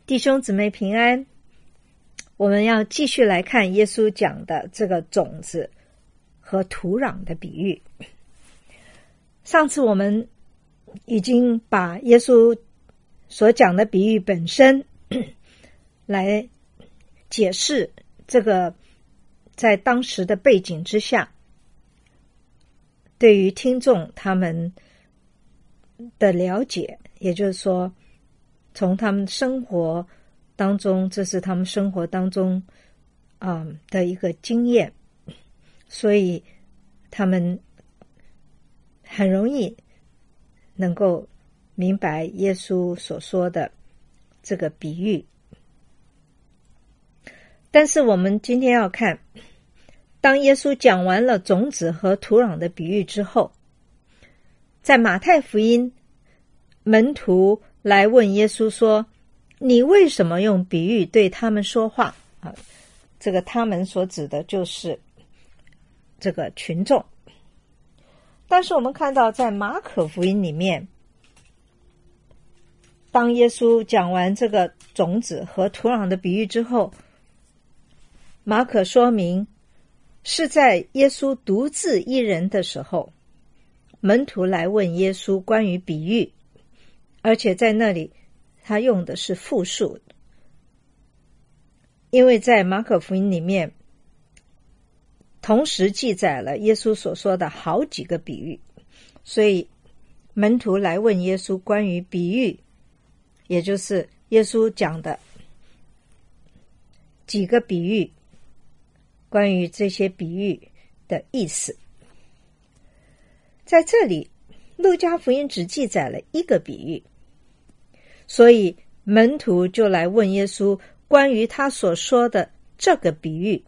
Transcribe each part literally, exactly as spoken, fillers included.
弟兄姊妹平安，我们要继续来看耶稣讲的这个种子和土壤的比喻。上次我们已经把耶稣所讲的比喻本身来解释这个在当时的背景之下，对于听众他们的了解，也就是说从他们生活当中，这是他们生活当中啊、嗯、的一个经验，所以他们很容易能够明白耶稣所说的这个比喻。但是我们今天要看，当耶稣讲完了种子和土壤的比喻之后，在马太福音，门徒来问耶稣说，你为什么用比喻对他们说话？啊，这个他们所指的就是这个群众。但是我们看到在马可福音里面，当耶稣讲完这个种子和土壤的比喻之后，马可说明是在耶稣独自一人的时候，门徒来问耶稣关于比喻，而且在那里他用的是复数，因为在马可福音里面同时记载了耶稣所说的好几个比喻，所以门徒来问耶稣关于比喻，也就是耶稣讲的几个比喻，关于这些比喻的意思。在这里路加福音只记载了一个比喻，所以门徒就来问耶稣关于他所说的这个比喻。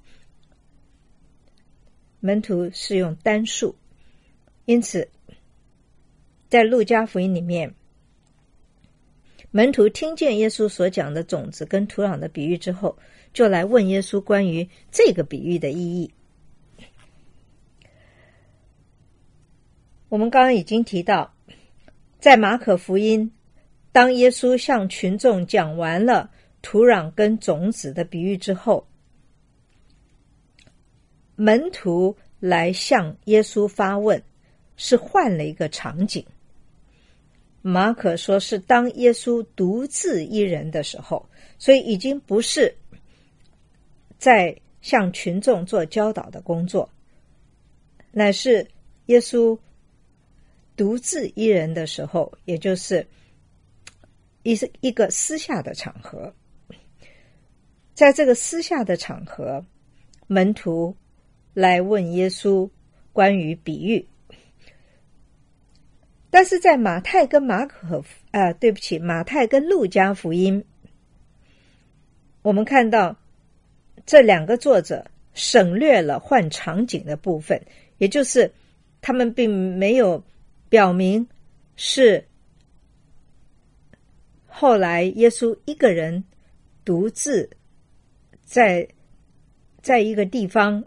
门徒是用单数，因此在路加福音里面，门徒听见耶稣所讲的种子跟土壤的比喻之后，就来问耶稣关于这个比喻的意义。我们刚刚已经提到，在马可福音，当耶稣向群众讲完了土壤跟种子的比喻之后，门徒来向耶稣发问，是换了一个场景。马可说是当耶稣独自一人的时候，所以已经不是在向群众做教导的工作，乃是耶稣独自一人的时候，也就是一一个私下的场合。在这个私下的场合，门徒来问耶稣关于比喻。但是在马太跟马可啊、呃，对不起，马太跟路加福音，我们看到这两个作者省略了换场景的部分，也就是他们并没有表明是后来耶稣一个人独自在在一个地方，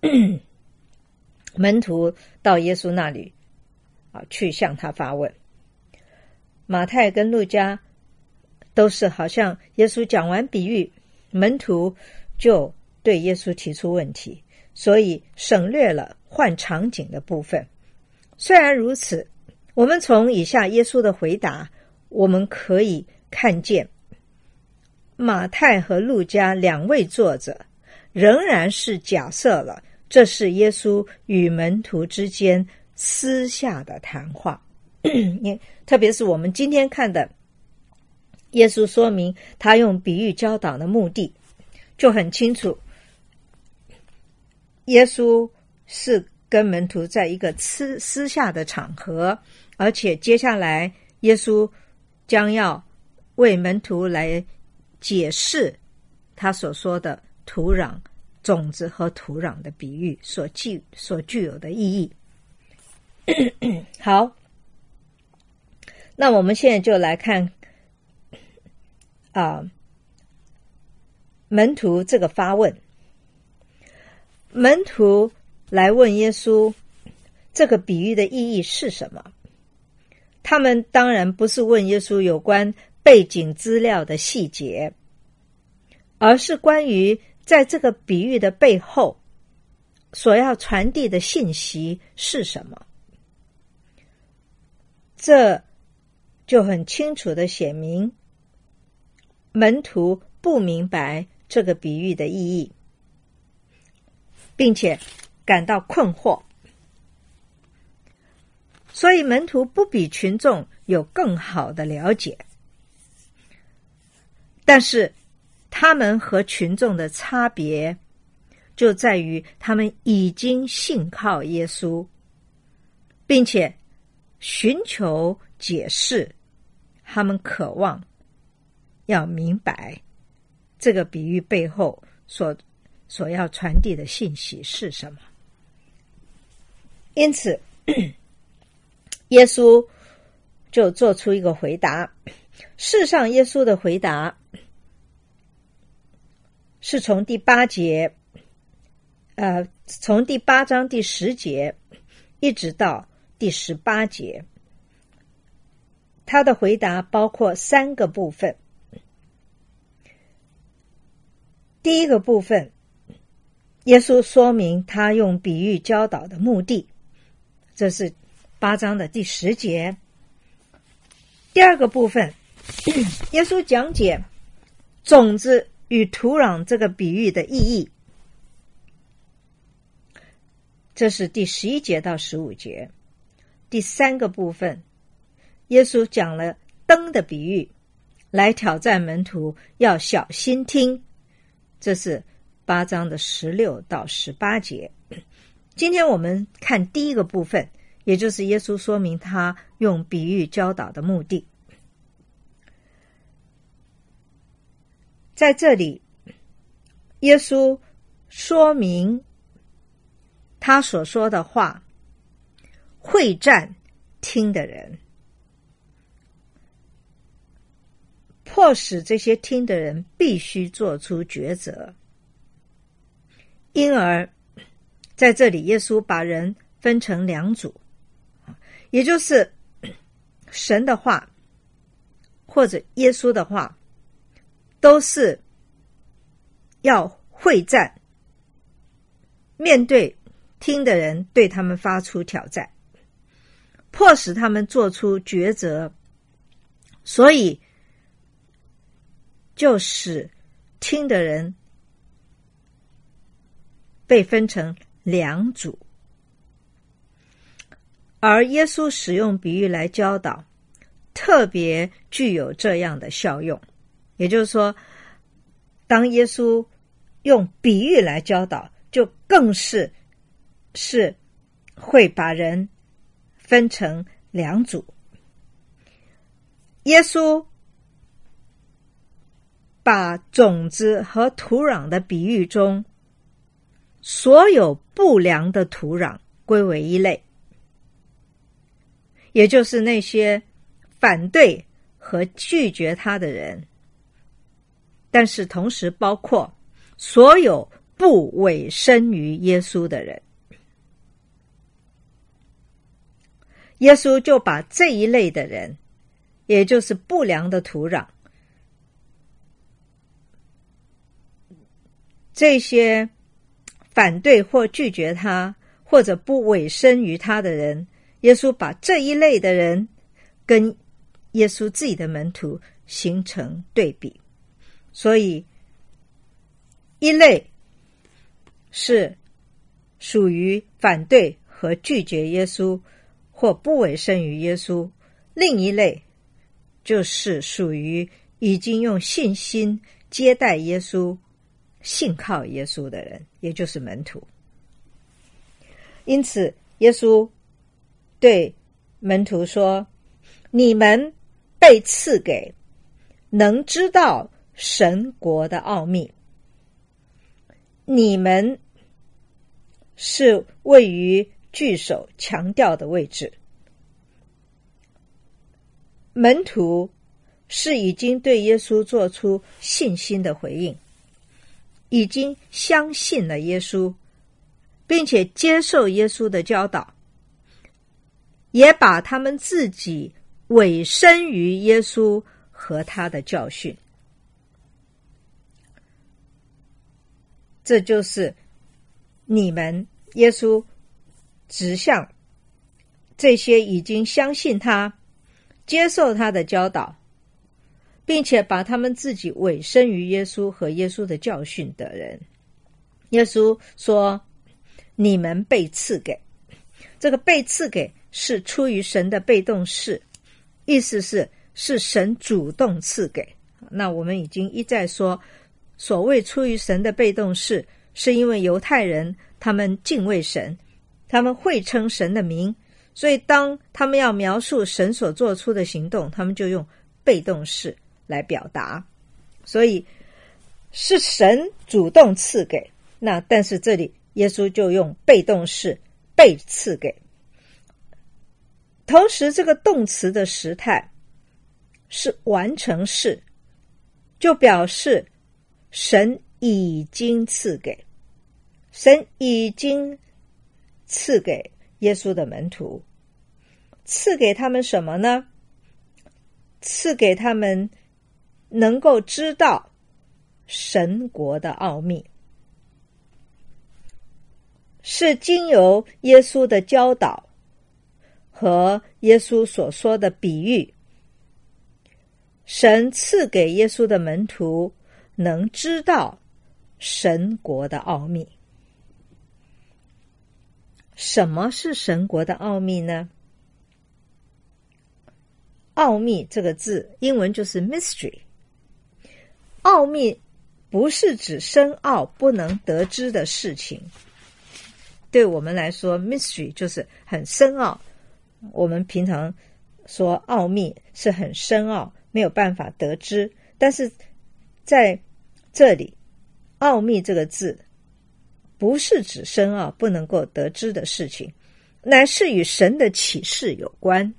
门徒到耶稣那里啊去向他发问。马太跟路加都是好像耶稣讲完比喻，门徒就对耶稣提出问题，所以省略了换场景的部分。虽然如此，我们从以下耶稣的回答，我们可以看见马太和路加两位作者仍然是假设了这是耶稣与门徒之间私下的谈话。特别是我们今天看的耶稣说明他用比喻教导的目的，就很清楚，耶稣是跟门徒在一个私私下的场合，而且接下来耶稣将要为门徒来解释他所说的土壤、种子和土壤的比喻所具所具有的意义。好，那我们现在就来看啊、呃，门徒这个发问。门徒来问耶稣这个比喻的意义是什么？他们当然不是问耶稣有关背景资料的细节，而是关于在这个比喻的背后所要传递的信息是什么。这就很清楚地写明门徒不明白这个比喻的意义，并且感到困惑，所以门徒不比群众有更好的了解，但是他们和群众的差别就在于他们已经信靠耶稣，并且寻求解释，他们渴望要明白这个比喻背后所所要传递的信息是什么。因此耶稣就做出一个回答。事实上耶稣的回答是从第八节呃，从第八章第十节一直到第十八节，他的回答包括三个部分。第一个部分，耶稣说明他用比喻教导的目的，这是八章的第十节。第二个部分，耶稣讲解种子与土壤这个比喻的意义，这是第十一节到十五节。第三个部分，耶稣讲了灯的比喻，来挑战门徒要小心听，这是八章的十六到十八节。今天我们看第一个部分，也就是耶稣说明他用比喻教导的目的。在这里，耶稣说明他所说的话会战听的人，迫使这些听的人必须做出抉择。因而在这里耶稣把人分成两组，也就是神的话或者耶稣的话都是要会战，面对听的人，对他们发出挑战，迫使他们做出抉择，所以就使听的人被分成两组。而耶稣使用比喻来教导，特别具有这样的效用。也就是说，当耶稣用比喻来教导，就更是是会把人分成两组。耶稣把种子和土壤的比喻中所有不良的土壤归为一类，也就是那些反对和拒绝他的人，但是同时包括所有不委身于耶稣的人。耶稣就把这一类的人，也就是不良的土壤，这些反对或拒绝他或者不委身于他的人，耶稣把这一类的人跟耶稣自己的门徒形成对比。所以一类是属于反对和拒绝耶稣或不委身于耶稣，另一类就是属于已经用信心接待耶稣、信靠耶稣的人，也就是门徒。因此耶稣对门徒说，你们被赐给能知道神国的奥秘，你们是位于句首强调的位置。门徒是已经对耶稣做出信心的回应，已经相信了耶稣，并且接受耶稣的教导，也把他们自己委身于耶稣和他的教训。这就是你们耶稣指向这些已经相信他、接受他的教导，并且把他们自己委身于耶稣和耶稣的教训的人。耶稣说，你们被赐给，这个被赐给是出于神的被动式，意思是是神主动赐给。那我们已经一再说，所谓出于神的被动式，是因为犹太人他们敬畏神，他们会称神的名，所以当他们要描述神所做出的行动，他们就用被动式来表达。所以是神主动赐给，那但是这里耶稣就用被动式被赐给。同时这个动词的时态是完成式，就表示神已经赐给，神已经赐给耶稣的门徒。赐给他们什么呢？赐给他们能够知道神国的奥秘，是经由耶稣的教导和耶稣所说的比喻，神赐给耶稣的门徒能知道神国的奥秘。什么是神国的奥秘呢？奥秘这个字英文就是 mystery。 奥秘不是指深奥不能得知的事情，对我们来说 mystery 就是很深奥，我们平常说奥秘是很深奥没有办法得知，但是在这里奥秘这个字不是指深奥不能够得知的事情，乃是与神的启示有关。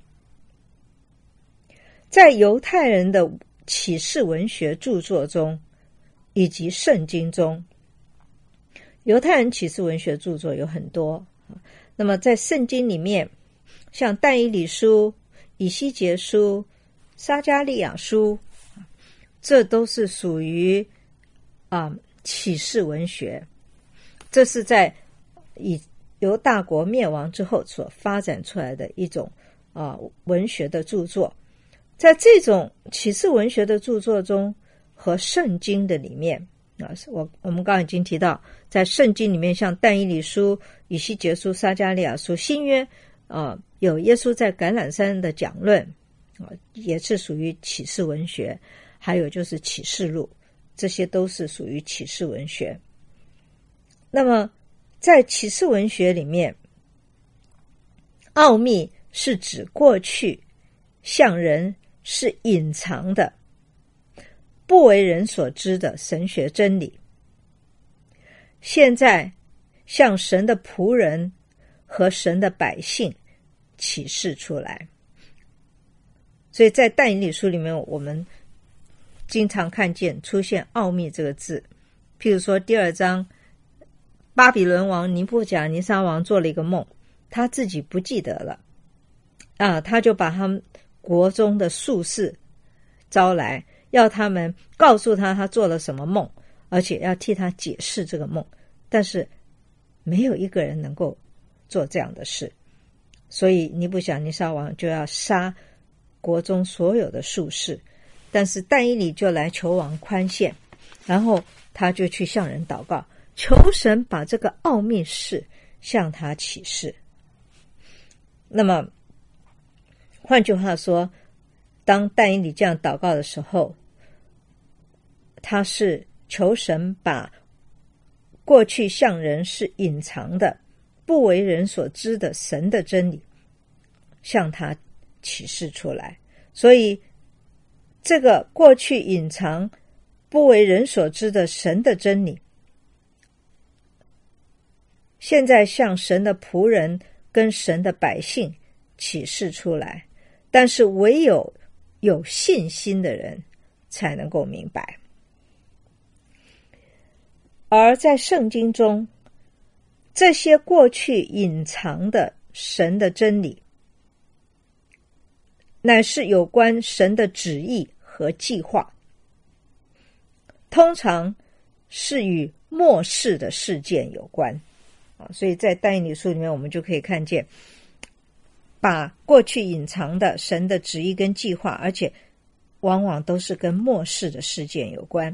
在犹太人的启示文学著作中以及圣经中，犹太人启示文学著作有很多，那么在圣经里面像但以理书、以西结书、撒迦利亚书，这都是属于啊、呃、启示文学，这是在以犹大国灭亡之后所发展出来的一种啊、呃、文学的著作。在这种启示文学的著作中和圣经的里面啊，我我们刚刚已经提到，在圣经里面像但以理书、以西结书、撒迦利亚书，新约啊有耶稣在橄榄山的讲论啊，也是属于启示文学，还有就是启示录，这些都是属于启示文学。那么在启示文学里面，奥秘是指过去向人是隐藏的、不为人所知的神学真理，现在向神的仆人和神的百姓启示出来。所以在但以理书里面，我们经常看见出现奥秘这个字。譬如说第二章，巴比伦王尼布甲尼撒王做了一个梦，他自己不记得了啊，他就把他们国中的术士招来，要他们告诉他他做了什么梦，而且要替他解释这个梦，但是没有一个人能够做这样的事，所以尼布甲尼撒王就要杀国中所有的术士。但是但以理就来求王宽限，然后他就去向人祷告，求神把这个奥秘事向他启示。那么换句话说，当但以理这样祷告的时候，他是求神把过去向人是隐藏的、不为人所知的神的真理向他启示出来。所以这个过去隐藏、不为人所知的神的真理，现在向神的仆人跟神的百姓启示出来，但是唯有有信心的人才能够明白。而在圣经中，这些过去隐藏的神的真理，乃是有关神的旨意和计划，通常是与末世的事件有关啊。所以在但以理书里面，我们就可以看见，把过去隐藏的神的旨意跟计划，而且往往都是跟末世的事件有关。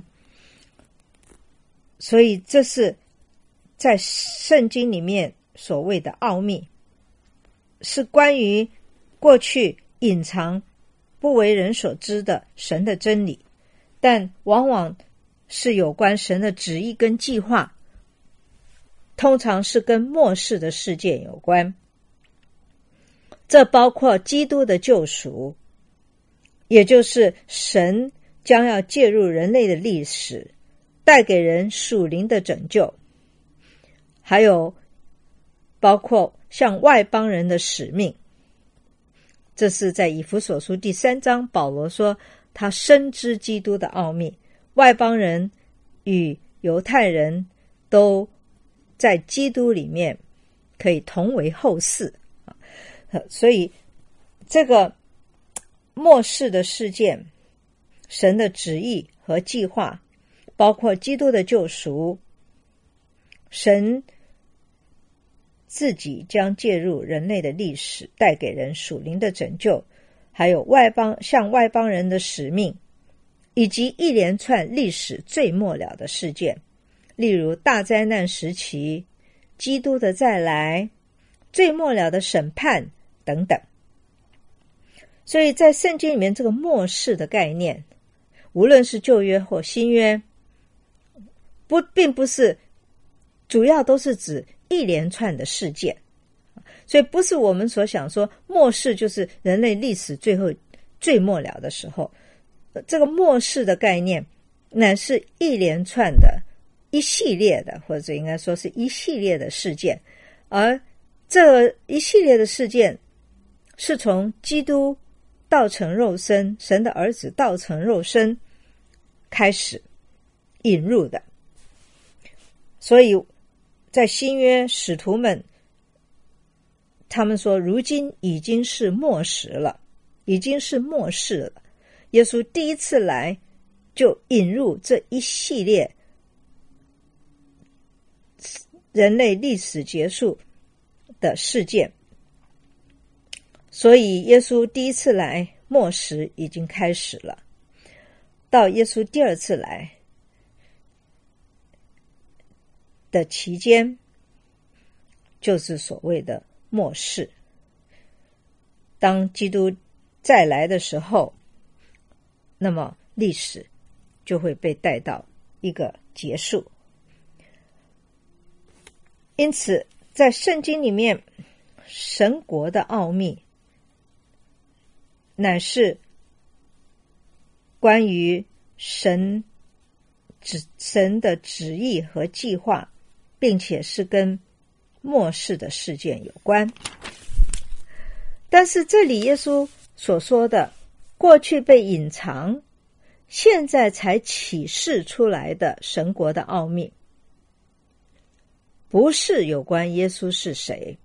所以这是在圣经里面所谓的奥秘，是关于过去隐藏不为人所知的神的真理，但往往是有关神的旨意跟计划，通常是跟末世的事件有关。这包括基督的救赎，也就是神将要介入人类的历史，带给人属灵的拯救，还有包括向外邦人的使命。这是在以弗所书第三章，保罗说他深知基督的奥秘，外邦人与犹太人都在基督里面可以同为后嗣。所以这个末世的事件，神的旨意和计划，包括基督的救赎，神自己将介入人类的历史，带给人属灵的拯救，还有外邦向外邦人的使命，以及一连串历史最末了的事件，例如大灾难时期、基督的再来、最末了的审判等等。所以在圣经里面，这个末世的概念，无论是旧约或新约，不并不是主要都是指一连串的事件，所以不是我们所想说末世就是人类历史最后最末了的时候。这个末世的概念乃是一连串的一系列的，或者应该说是一系列的事件，而这一系列的事件是从基督道成肉身，神的儿子道成肉身开始引入的。所以在新约使徒们，他们说如今已经是末时了，已经是末世了。耶稣第一次来就引入这一系列人类历史结束的事件，所以耶稣第一次来，末时已经开始了。到耶稣第二次来的期间，就是所谓的末世。当基督再来的时候，那么历史就会被带到一个结束。因此在圣经里面，神国的奥秘乃是关于神旨神的旨意和计划，并且是跟末世的事件有关。但是这里耶稣所说的过去被隐藏，现在才启示出来的神国的奥秘，不是有关耶稣是谁，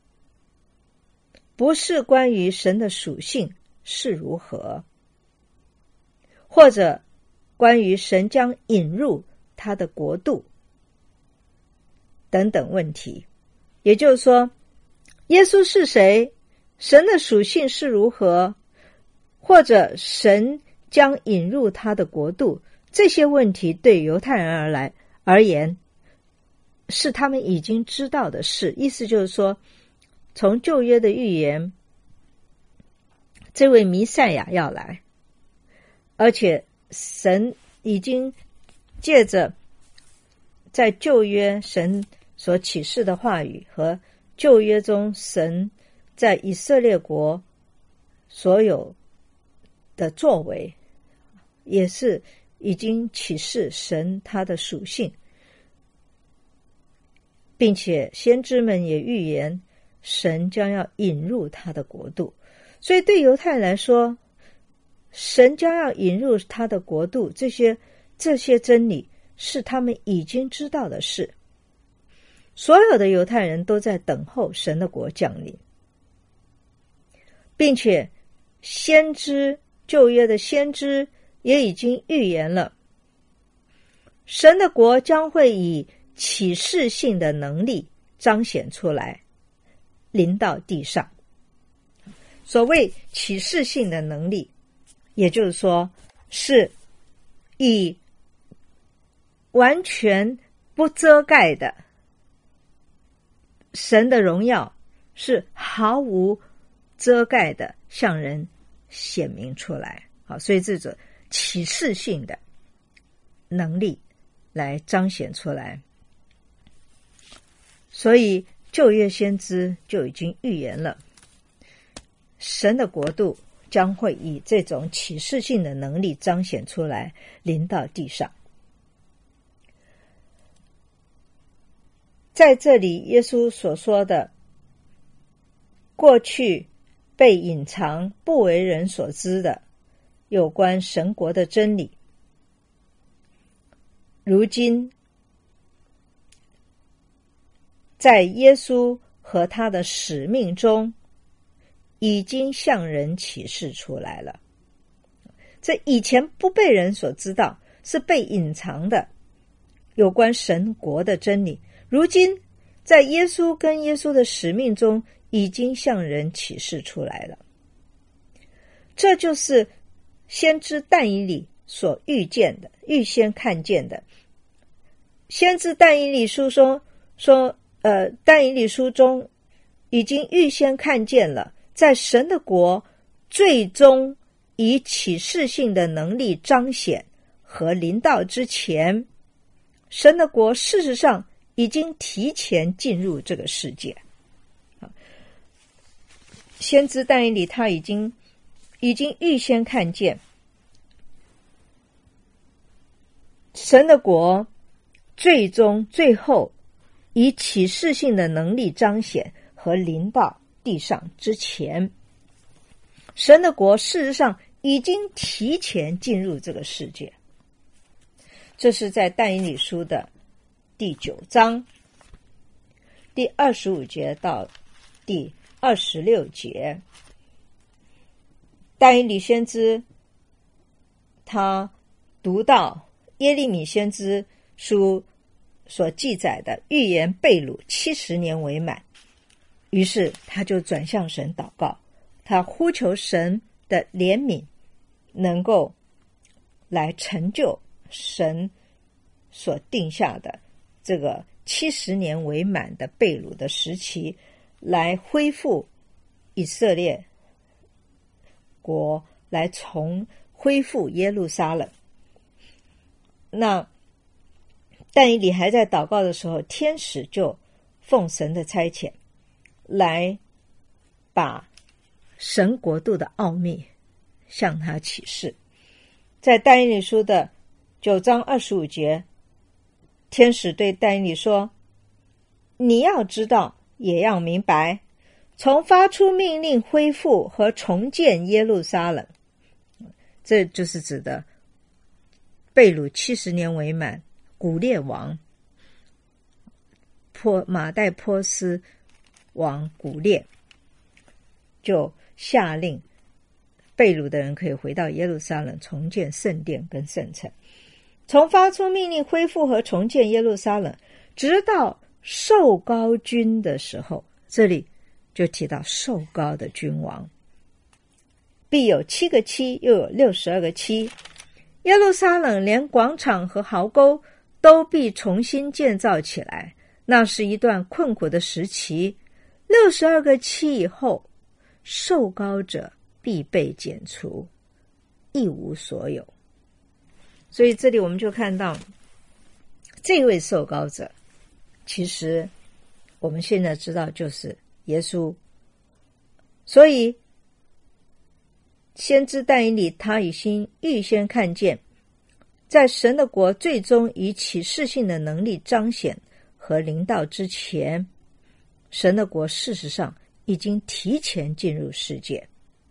不是关于神的属性是如何，或者关于神将引入他的国度等等问题。也就是说，耶稣是谁，神的属性是如何，或者神将引入他的国度，这些问题对犹太人而来而言是他们已经知道的事。意思就是说，从旧约的预言，这位弥赛亚要来，而且神已经借着在旧约神所启示的话语和旧约中神在以色列国所有的作为，也是已经启示神他的属性，并且先知们也预言神将要引入他的国度。所以对犹太人来说，神将要引入他的国度，这些这些真理是他们已经知道的事。所有的犹太人都在等候神的国降临，并且先知旧约的先知也已经预言了，神的国将会以启示性的能力彰显出来，临到地上。所谓启示性的能力，也就是说是以完全不遮盖的神的荣耀，是毫无遮盖的向人显明出来。好，所以这种启示性的能力来彰显出来。所以旧约先知就已经预言了，神的国度将会以这种启示性的能力彰显出来，临到地上。在这里耶稣所说的过去被隐藏不为人所知的有关神国的真理，如今在耶稣和他的使命中已经向人启示出来了。这以前不被人所知道，是被隐藏的有关神国的真理，如今在耶稣跟耶稣的使命中已经向人启示出来了。这就是先知但以理所预见的，预先看见的。先知但以理书中说，呃，但以理书中已经预先看见了，在神的国最终以启示性的能力彰显和临到之前，神的国事实上已经提前进入这个世界。先知但以理他已经已经预先看见神的国最终最后以启示性的能力彰显和临到地上之前，神的国事实上已经提前进入这个世界。这是在但以理书的第九章第二十五节到第二十六节。但以理先知他读到耶利米先知书所记载的预言被掳七十年为满，于是他就转向神祷告，他呼求神的怜悯能够来成就神所定下的这个七十年为满的被掳的时期，来恢复以色列国，来重恢复耶路撒冷。那但以理还在祷告的时候，天使就奉神的差遣来把神国度的奥秘向他启示。在但以理书的九章二十五节，天使对但以理说，你要知道也要明白，从发出命令恢复和重建耶路撒冷，这就是指的被掳七十年为满，古列王波马代波斯王古列就下令被掳的人可以回到耶路撒冷重建圣殿跟圣城。从发出命令恢复和重建耶路撒冷直到受膏君的时候，这里就提到受膏的君王，必有七个七，又有六十二个七。耶路撒冷连广场和壕沟都必重新建造起来，那是一段困苦的时期。六十二个七以后，受膏者必被剪除，一无所有。所以这里我们就看到，这位受膏者其实我们现在知道就是耶稣。所以先知但以理他已经预先看见，在神的国最终以启示性的能力彰显和临到之前，神的国事实上已经提前进入世界。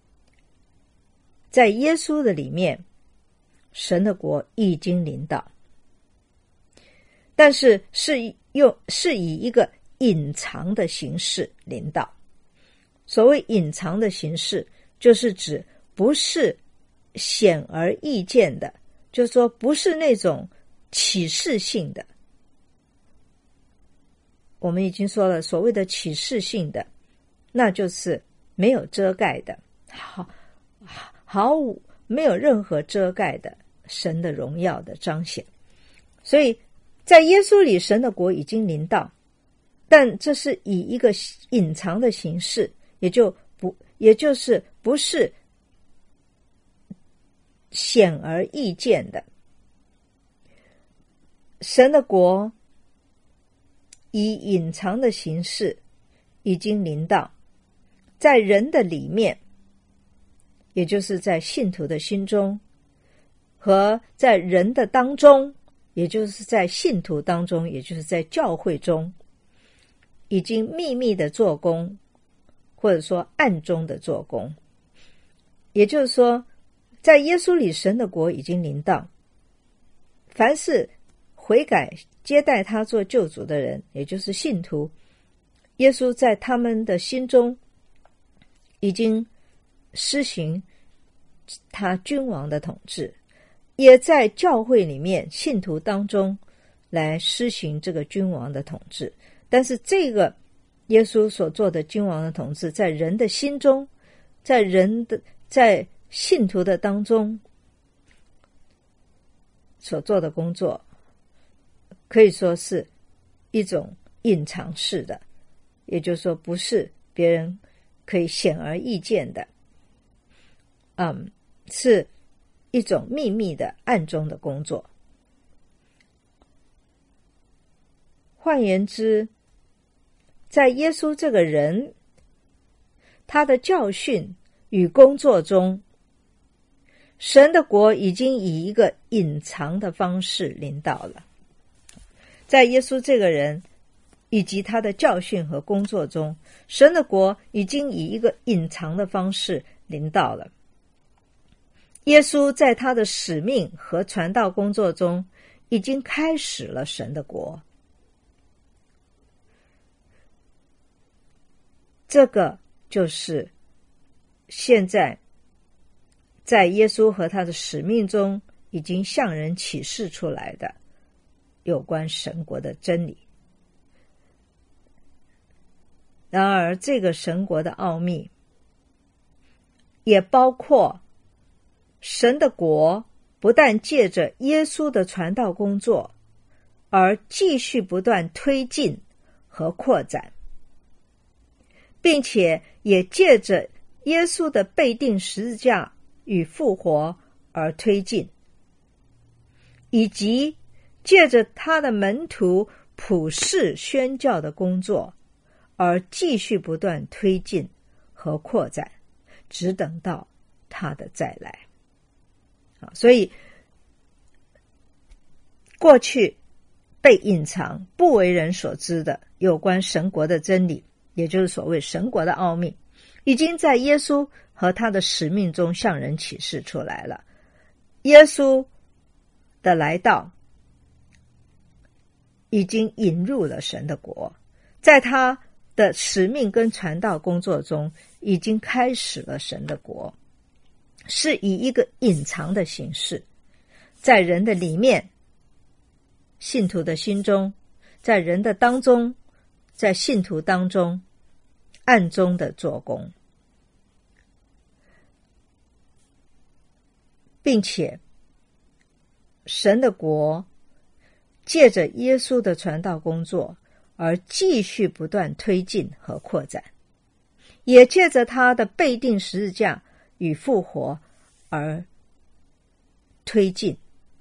在耶稣的里面，神的国已经临到，但是是用是以一个隐藏的形式临到。所谓隐藏的形式，就是指不是显而易见的，就是说不是那种启示性的。我们已经说了，所谓的启示性的，那就是没有遮盖的，好毫无没有任何遮盖的神的荣耀的彰显。所以在耶稣里，神的国已经临到，但这是以一个隐藏的形式，也就不也就是不是显而易见的。神的国以隐藏的形式已经临到，在人的里面，也就是在信徒的心中，和在人的当中，也就是在信徒当中，也就是在教会中，已经秘密的做工，或者说暗中的做工。也就是说，在耶稣里，神的国已经临到，凡是悔改接待他做救主的人，也就是信徒，耶稣在他们的心中已经施行他君王的统治，也在教会里面信徒当中来施行这个君王的统治。但是这个耶稣所做的君王的统治，在人的心中，在人的在信徒的当中所做的工作，可以说是一种隐藏式的，也就是说不是别人可以显而易见的，嗯，是一种秘密的暗中的工作。换言之，在耶稣这个人，他的教训与工作中，神的国已经以一个隐藏的方式临到了。在耶稣这个人以及他的教训和工作中，神的国已经以一个隐藏的方式临到了。耶稣在他的使命和传道工作中已经开始了神的国。这个就是现在在耶稣和他的使命中已经向人启示出来的有关神国的真理。然而这个神国的奥秘也包括神的国不但借着耶稣的传道工作而继续不断推进和扩展，并且也借着耶稣的被钉十字架与复活而推进，以及借着他的门徒普世宣教的工作而继续不断推进和扩展，只等到他的再来。所以过去被隐藏不为人所知的有关神国的真理，也就是所谓神国的奥秘，已经在耶稣和他的使命中向人启示出来了。耶稣的来到已经引入了神的国，在他的使命跟传道工作中已经开始了神的国，是以一个隐藏的形式，在人的里面，信徒的心中，在人的当中，在信徒当中暗中的做工，并且神的国借着耶稣的传道工作而继续不断推进和扩展，也借着他的被钉十字架与复活而推进，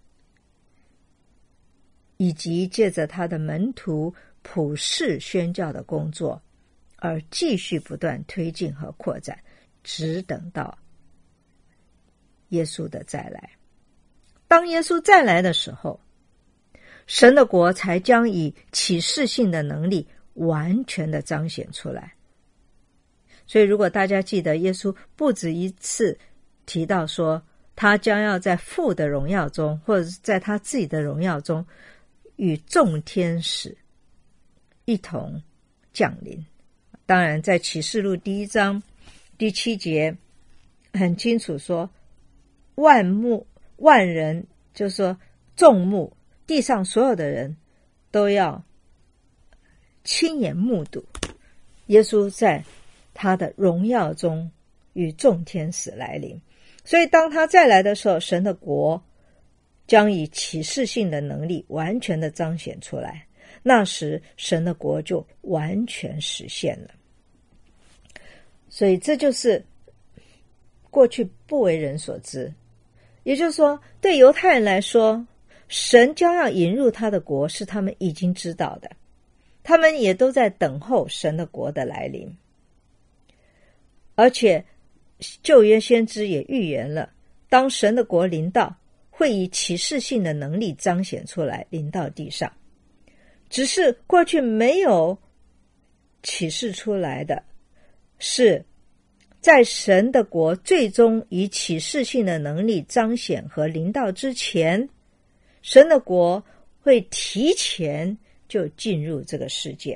以及借着他的门徒普世宣教的工作而继续不断推进和扩展，只等到耶稣的再来。当耶稣再来的时候，神的国才将以启示性的能力完全的彰显出来。所以如果大家记得，耶稣不止一次提到说他将要在父的荣耀中，或者是在他自己的荣耀中与众天使一同降临。当然在启示录第一章第七节很清楚说， 万目万人，就是说众目，地上所有的人都要亲眼目睹耶稣在他的荣耀中与众天使来临。所以当他再来的时候，神的国将以启示性的能力完全的彰显出来，那时神的国就完全实现了。所以这就是过去不为人所知，也就是说对犹太人来说，神将要引入他的国是他们已经知道的，他们也都在等候神的国的来临。而且旧约先知也预言了，当神的国临到，会以启示性的能力彰显出来，临到地上。只是过去没有启示出来的，是在神的国最终以启示性的能力彰显和临到之前，神的国会提前就进入这个世界。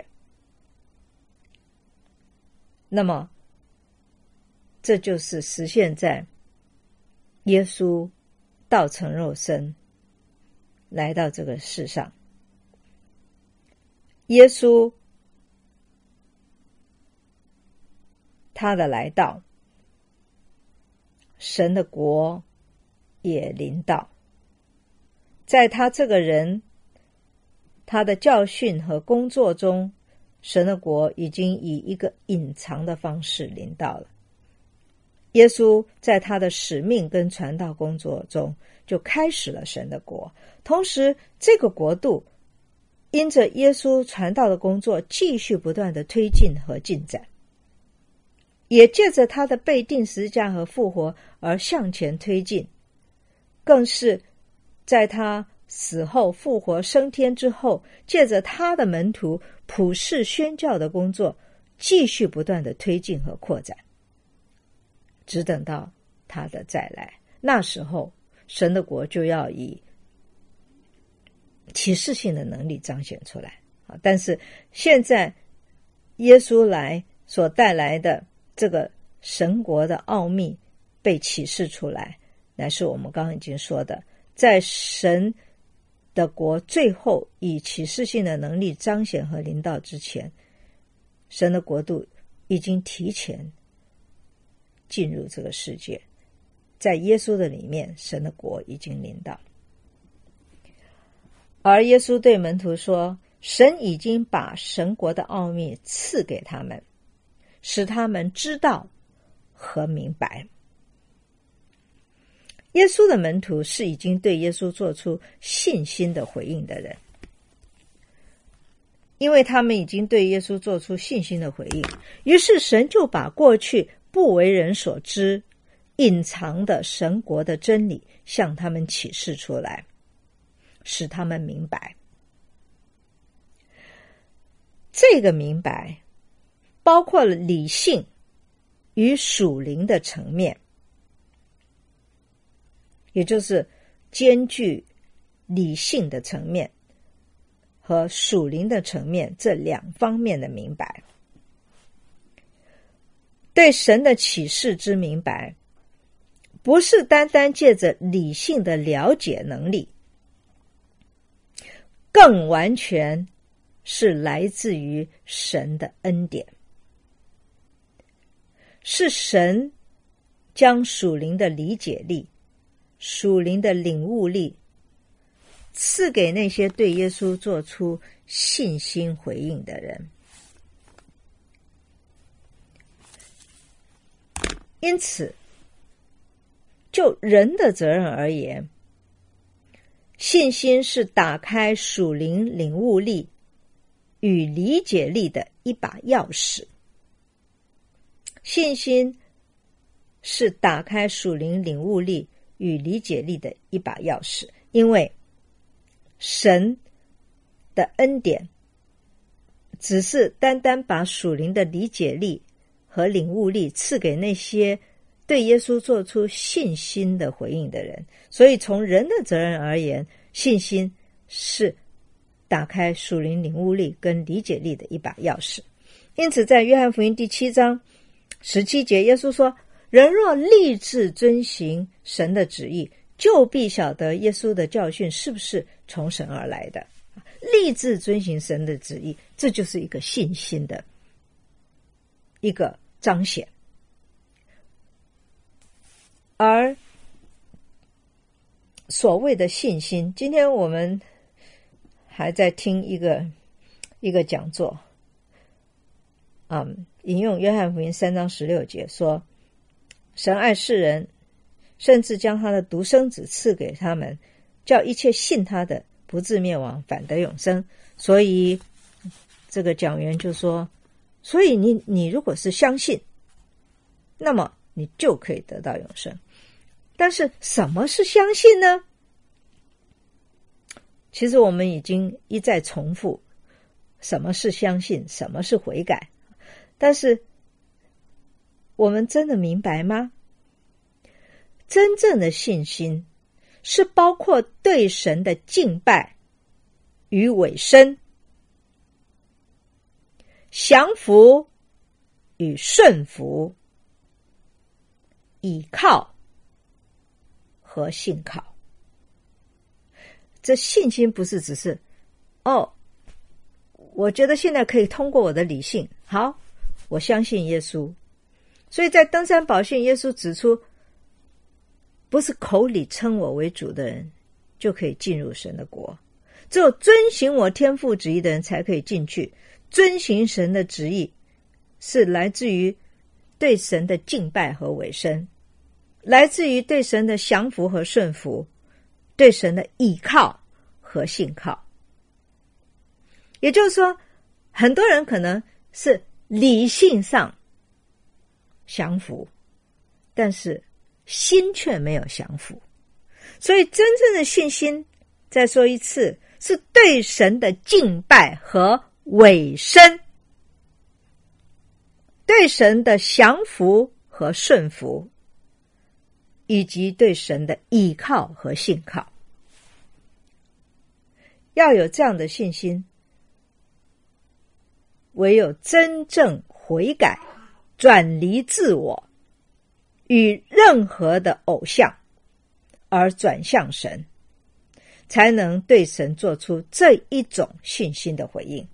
那么这就是实现在耶稣道成肉身来到这个世上。耶稣他的来到，神的国也临到。在他这个人他的教训和工作中，神的国已经以一个隐藏的方式临到了。耶稣在他的使命跟传道工作中就开始了神的国，同时这个国度因着耶稣传道的工作继续不断的推进和进展，也借着他的被钉十字架和复活而向前推进，更是在他死后复活升天之后，借着他的门徒普世宣教的工作继续不断的推进和扩展，只等到他的再来。那时候神的国就要以启示性的能力彰显出来。但是现在耶稣来所带来的这个神国的奥秘被启示出来，乃是我们刚刚已经说的，在神的国最后以启示性的能力彰显和临到之前，神的国度已经提前进入这个世界，在耶稣的里面，神的国已经临到。而耶稣对门徒说，神已经把神国的奥秘赐给他们，使他们知道和明白。耶稣的门徒是已经对耶稣做出信心的回应的人，因为他们已经对耶稣做出信心的回应，于是神就把过去不为人所知、隐藏的神国的真理向他们启示出来，使他们明白。这个明白包括了理性与属灵的层面，也就是兼具理性的层面和属灵的层面这两方面的明白。对神的启示之明白，不是单单借着理性的了解能力，更完全是来自于神的恩典，是神将属灵的理解力、属灵的领悟力赐给那些对耶稣做出信心回应的人。因此，就人的责任而言，信心是打开属灵领悟力与理解力的一把钥匙。信心是打开属灵领悟力与理解力的一把钥匙，因为神的恩典只是单单把属灵的理解力和领悟力赐给那些对耶稣做出信心的回应的人，所以从人的责任而言，信心是打开属灵领悟力跟理解力的一把钥匙。因此在约翰福音第七章十七节，耶稣说， 人若立志遵行神的旨意，就必晓得耶稣的教训是不是从神而来的。立志遵行神的旨意，这就是一个信心的一个彰显。而所谓的信心，今天我们还在听一个一个讲座，嗯，引用约翰福音三章十六节说，神爱世人，甚至将他的独生子赐给他们，叫一切信他的不至灭亡，反得永生。所以这个讲员就说，所以你你如果是相信，那么你就可以得到永生。但是什么是相信呢？其实我们已经一再重复什么是相信，什么是悔改，但是我们真的明白吗？真正的信心是包括对神的敬拜与委身，降服与顺服，倚靠和信靠。这信心不是只是哦，我觉得现在可以通过我的理性，好，我相信耶稣。所以在登山宝训，耶稣指出，不是口里称我为主的人就可以进入神的国，只有遵行我天父旨意的人才可以进去。遵行神的旨意是来自于对神的敬拜和委身，来自于对神的降服和顺服，对神的倚靠和信靠。也就是说，很多人可能是理性上降服，但是心却没有降服。所以真正的信心，再说一次，是对神的敬拜和委身，对神的降服和顺服，以及对神的倚靠和信靠。要有这样的信心，唯有真正悔改，转离自我与任何的偶像，而转向神，才能对神做出这一种信心的回应。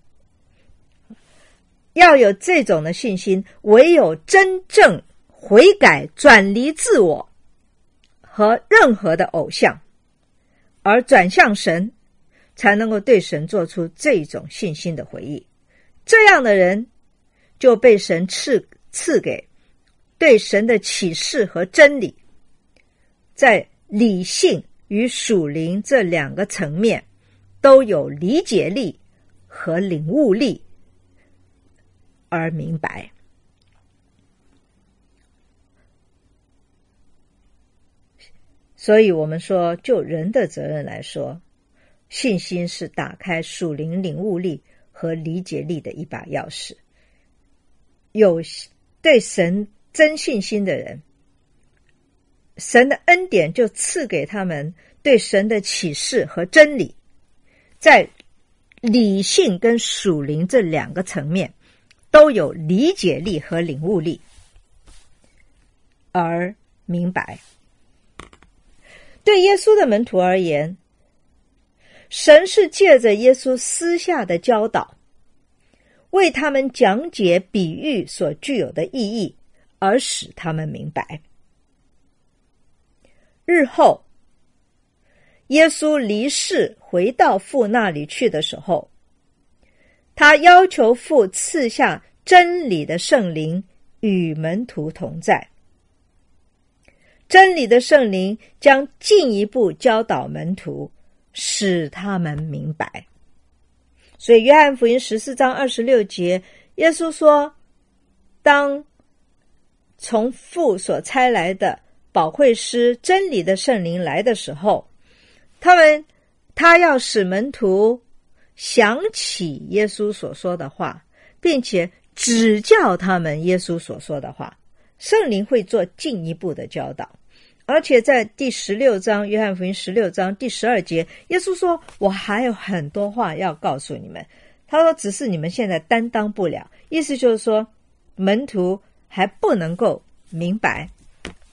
要有这种的信心，唯有真正悔改，转离自我和任何的偶像，而转向神，才能够对神做出这种信心的回应。这样的人就被神赐赐给对神的启示和真理，在理性与属灵这两个层面都有理解力和领悟力而明白。所以我们说，就人的责任来说，信心是打开属灵领悟力和理解力的一把钥匙。有对神真信心的人，神的恩典就赐给他们对神的启示和真理，在理性跟属灵这两个层面都有理解力和领悟力而明白。对耶稣的门徒而言，神是借着耶稣私下的教导，为他们讲解比喻所具有的意义，而使他们明白。日后耶稣离世回到父那里去的时候，他要求父赐下真理的圣灵与门徒同在。真理的圣灵将进一步教导门徒，使他们明白。所以约翰福音十四章二十六节，耶稣说，当从父所差来的保惠师真理的圣灵来的时候，他们他要使门徒想起耶稣所说的话，并且指教他们耶稣所说的话。圣灵会做进一步的教导。而且在第十六章，约翰福音十六章第十二节，耶稣说，我还有很多话要告诉你们。他说只是你们现在担当不了，意思就是说门徒还不能够明白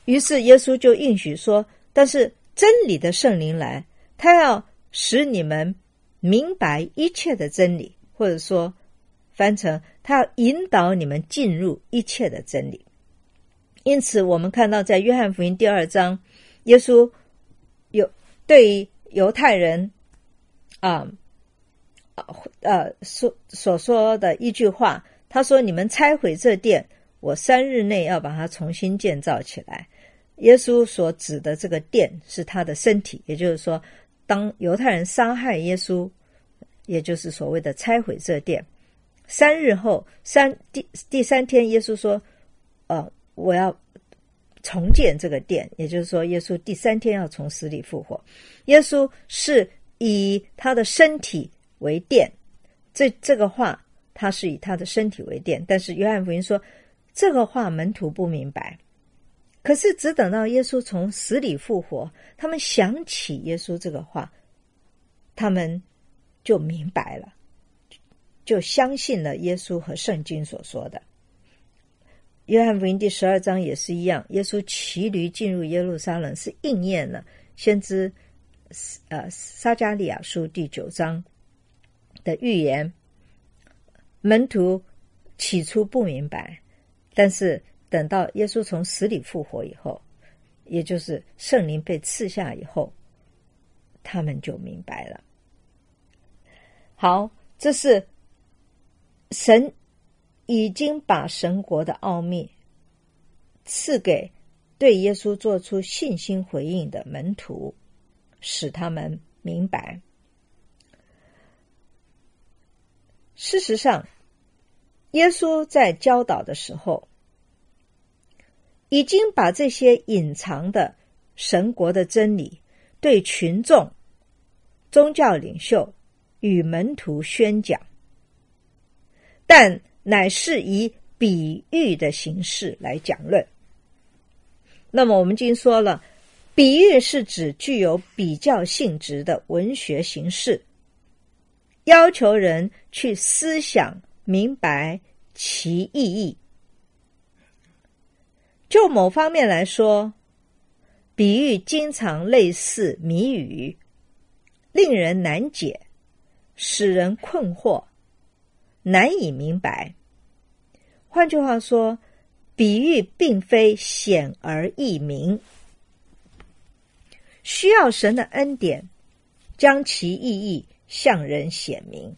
于是耶稣就应许说，但是真理的圣灵来，他要使你们明白一切的真理，或者说翻成他要引导你们进入一切的真理。因此我们看到在约翰福音第二章，耶稣有对于犹太人啊呃所所说的一句话，他说，你们拆毁这殿，我三日内要把它重新建造起来。耶稣所指的这个殿是他的身体，也就是说当犹太人杀害耶稣，也就是所谓的拆毁这殿，三日后三第第三天耶稣说呃，我要重建这个殿，也就是说耶稣第三天要从死里复活。耶稣是以他的身体为殿，这这个话他是以他的身体为殿，但是约翰福音说这个话门徒不明白。可是只等到耶稣从死里复活，他们想起耶稣这个话，他们就明白了，就相信了耶稣和圣经所说的。约翰福音第十二章也是一样，耶稣骑驴进入耶路撒冷，是应验了先知呃撒迦利亚书第九章的预言。门徒起初不明白，但是等到耶稣从死里复活以后，也就是圣灵被赐下以后，他们就明白了。好，这是神已经把神国的奥秘赐给对耶稣做出信心回应的门徒，使他们明白。事实上，耶稣在教导的时候，已经把这些隐藏的神国的真理对群众、宗教领袖与门徒宣讲，但乃是以比喻的形式来讲论。那么我们已经说了，比喻是指具有比较性质的文学形式，要求人去思想明白其意义。就某方面来说，比喻经常类似谜语，令人难解，使人困惑，难以明白。换句话说，比喻并非显而易明，需要神的恩典将其意义向人显明。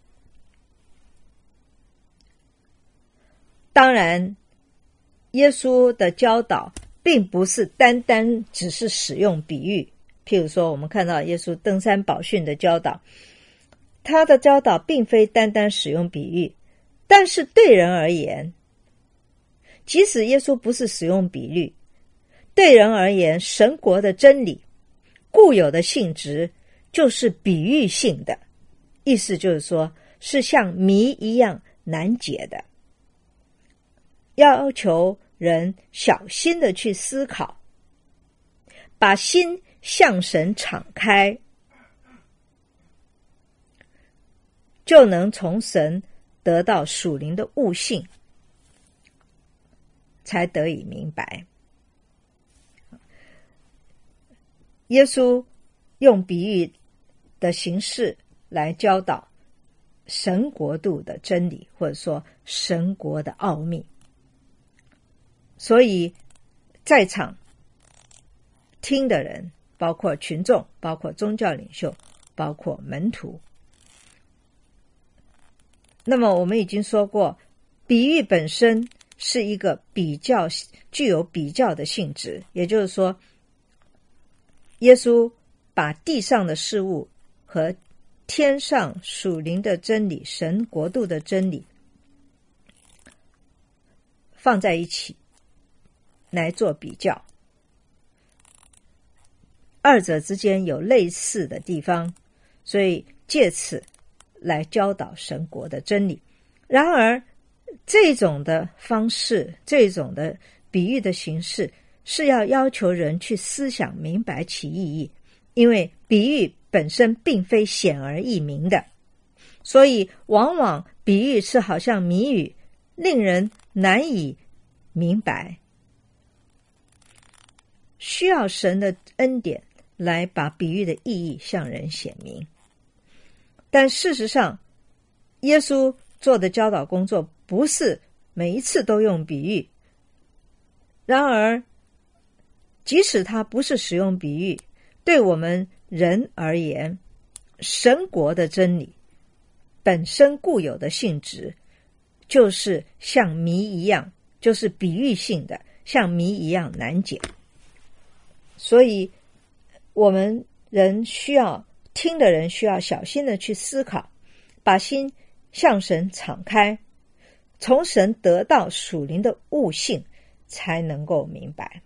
当然，耶稣的教导并不是单单只是使用比喻。譬如说我们看到耶稣登山宝训的教导，他的教导并非单单使用比喻，但是对人而言，即使耶稣不是使用比喻，对人而言，神国的真理固有的性质就是比喻性的，意思就是说是像谜一样难解的，要求人小心的去思考，把心向神敞开，就能从神得到属灵的悟性，才得以明白。耶稣用比喻的形式来教导神国度的真理，或者说神国的奥秘。所以在场听的人，包括群众，包括宗教领袖，包括门徒。那么我们已经说过，比喻本身是一个比较，具有比较的性质，也就是说，耶稣把地上的事物和天上属灵的真理，神国度的真理放在一起来做比较，二者之间有类似的地方，所以借此来教导神国的真理。然而这种的方式，这种的比喻的形式，是要要求人去思想明白其意义，因为比喻本身并非显而易明的，所以往往比喻是好像谜语，令人难以明白。 需要神的恩典来把比喻的意义向人显明。但事实上，耶稣做的教导工作不是每一次都用比喻。然而，即使他不是使用比喻，对我们人而言，神国的真理本身固有的性质就是像谜一样，就是比喻性的，像谜一样难解。所以我们人需要听的人需要小心的去思考，把心向神敞开，从神得到属灵的悟性，才能够明白。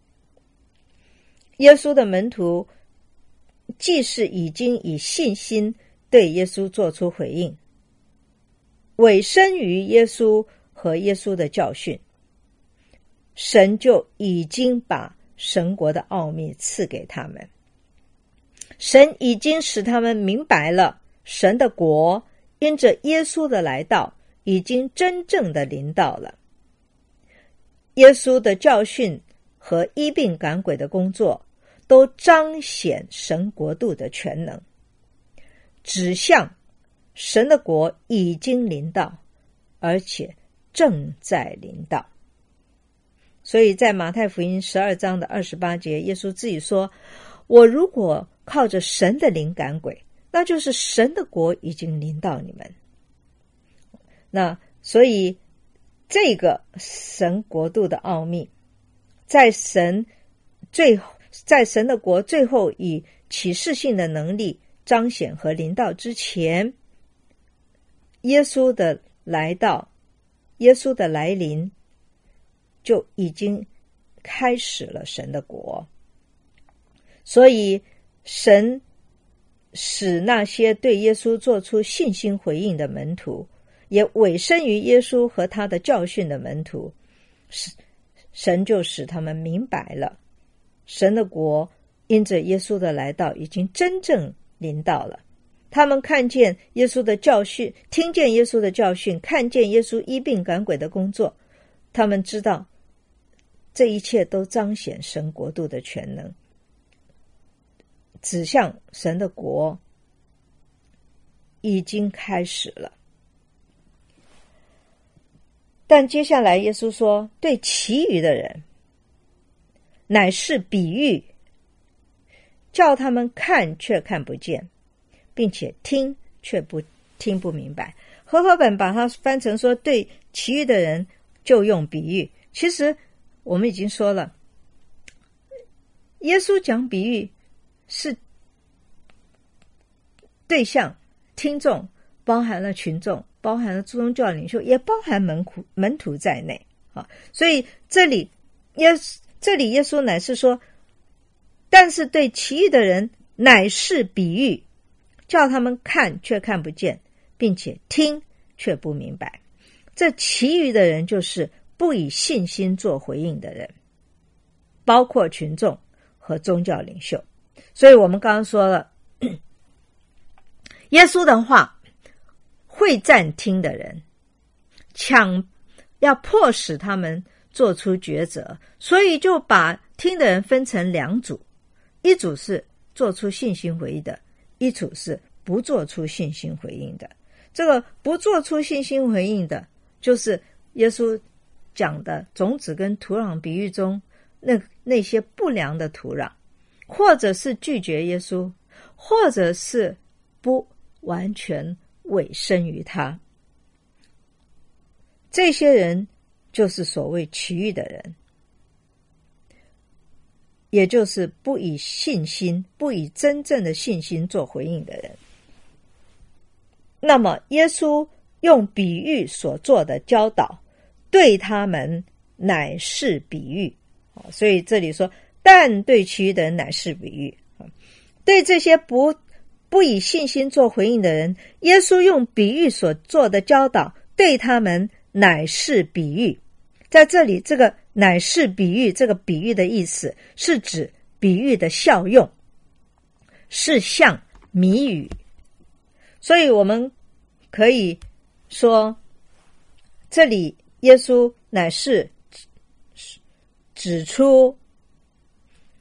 耶稣的门徒既是已经以信心对耶稣做出回应，委身于耶稣和耶稣的教训，神就已经把神国的奥秘赐给他们。神已经使他们明白了神的国因着耶稣的来到已经真正的临到了。耶稣的教训和医病赶鬼的工作都彰显神国度的全能，指向神的国已经临到，而且正在临到。所以在马太福音十二章的二十八节，耶稣自己说，我如果靠着神的灵赶鬼，那就是神的国已经临到你们。那所以这个神国度的奥秘，在神最在神的国最后以启示性的能力彰显和临到之前，耶稣的来到，耶稣的来临就已经开始了神的国。所以神使那些对耶稣做出信心回应的门徒，也委身于耶稣和他的教训的门徒，神就使他们明白了神的国因着耶稣的来到已经真正临到了。他们看见耶稣的教训，听见耶稣的教训，看见耶稣医病赶鬼的工作，他们知道这一切都彰显神国度的全能，指向神的国已经开始了。但接下来耶稣说，对其余的人乃是比喻，叫他们看却看不见，并且听却不听不明白。和合本把它翻成说，对其余的人就用比喻。其实我们已经说了，耶稣讲比喻是对象听众包含了群众，包含了宗教领袖，也包含门徒门徒在内啊。所以这里耶这里耶稣乃是说，但是对其余的人乃是比喻，叫他们看却看不见，并且听却不明白。这其余的人就是不以信心做回应的人，包括群众和宗教领袖。所以我们刚刚说了，耶稣的话会暂听的人，抢要迫使他们做出抉择，所以就把听的人分成两组，一组是做出信心回应的，一组是不做出信心回应的。这个不做出信心回应的，就是耶稣讲的种子跟土壤比喻中那那些不良的土壤，或者是拒绝耶稣，或者是不完全委身于他。这些人就是所谓其余的人，也就是不以信心，不以真正的信心做回应的人。那么耶稣用比喻所做的教导，对他们乃是比喻。所以这里说，但对其余的人乃是比喻。对这些不不以信心做回应的人，耶稣用比喻所做的教导，对他们乃是比喻。在这里，这个乃是比喻，这个比喻的意思是指比喻的效用，是像谜语。所以我们可以说，这里耶稣乃是指出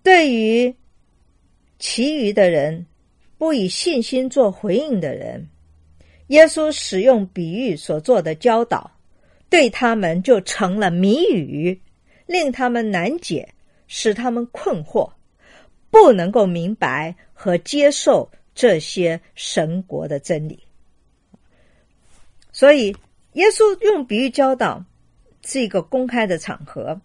对于其余的人，不以信心做回应的人，耶稣使用比喻所做的教导，对他们就成了谜语，令他们难解，使他们困惑，不能够明白和接受这些神国的真理。所以耶稣用比喻教导是一个公开的场合，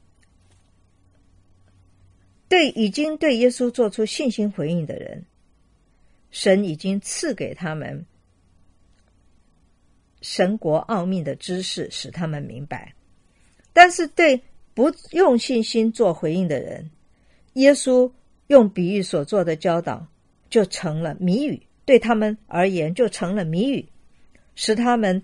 对已经对耶稣做出信心回应的人，神已经赐给他们神国奥秘的知识，使他们明白。但是对不用信心做回应的人，耶稣用比喻所做的教导就成了谜语，对他们而言就成了谜语，使他们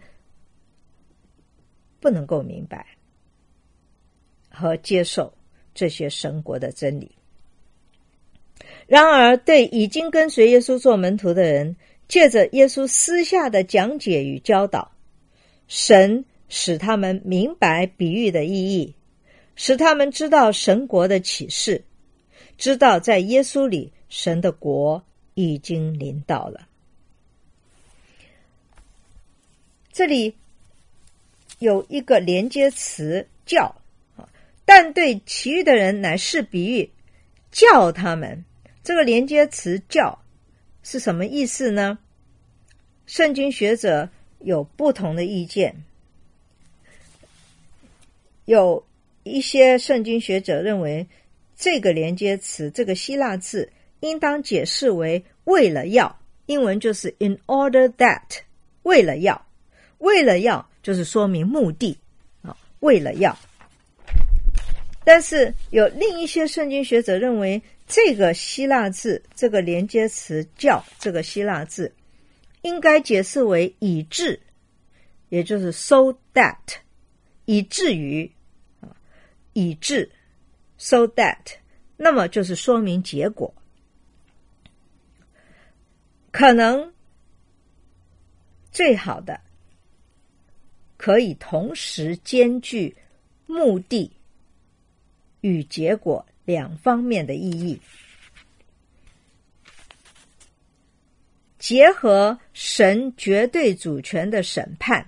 不能够明白和接受这些神国的真理。然而对已经跟随耶稣做门徒的人，借着耶稣私下的讲解与教导，神使他们明白比喻的意义，使他们知道神国的启示，知道在耶稣里神的国已经临到了。这里有一个连接词叫，但对其余的人乃是比喻，叫他们。这个连接词叫是什么意思呢？圣经学者有不同的意见，有一些圣经学者认为这个连接词，这个希腊字应当解释为为了要，英文就是 in order that， 为了要，为了要就是说明目的，为了要。但是有另一些圣经学者认为这个希腊字，这个连接词叫这个希腊字应该解释为以致，也就是 so that， 以至于，以致 so that， 那么就是说明结果。可能最好的可以同时兼具目的与结果两方面的意义，结合神绝对主权的审判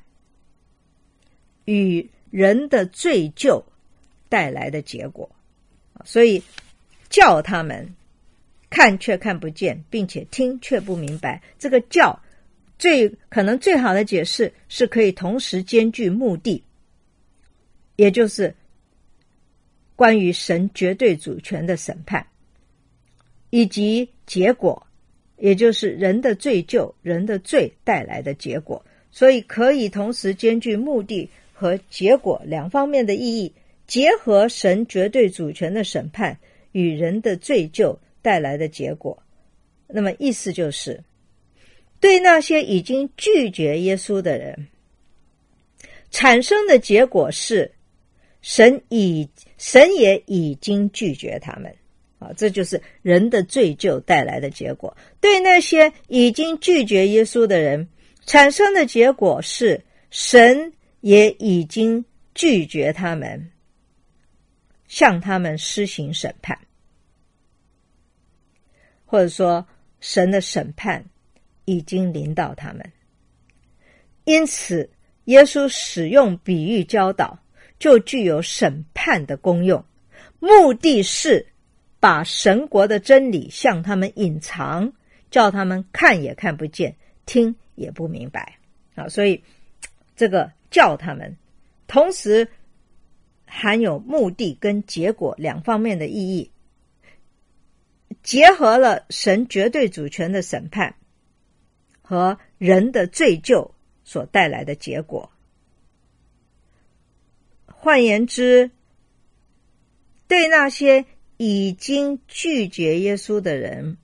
与人的罪疚带来的结果。所以叫他们看却看不见，并且听却不明白，这个叫最可能最好的解释是可以同时兼具目的，也就是关于神绝对主权的审判，以及结果，也就是人的罪疚，人的罪带来的结果。所以可以同时兼具目的和结果两方面的意义，结合神绝对主权的审判与人的罪疚带来的结果。那么意思就是，对那些已经拒绝耶稣的人，产生的结果是神已神也已经拒绝他们啊，这就是人的罪疚带来的结果。对那些已经拒绝耶稣的人，产生的结果是神也已经拒绝他们，向他们施行审判，或者说神的审判已经临到他们。因此耶稣使用比喻教导就具有审判的功用，目的是把神国的真理向他们隐藏，叫他们看也看不见，听也不明白啊。所以这个叫他们同时含有目的跟结果两方面的意义，结合了神绝对主权的审判和人的罪疚所带来的结果。换言之，对那些已经拒绝耶稣的人，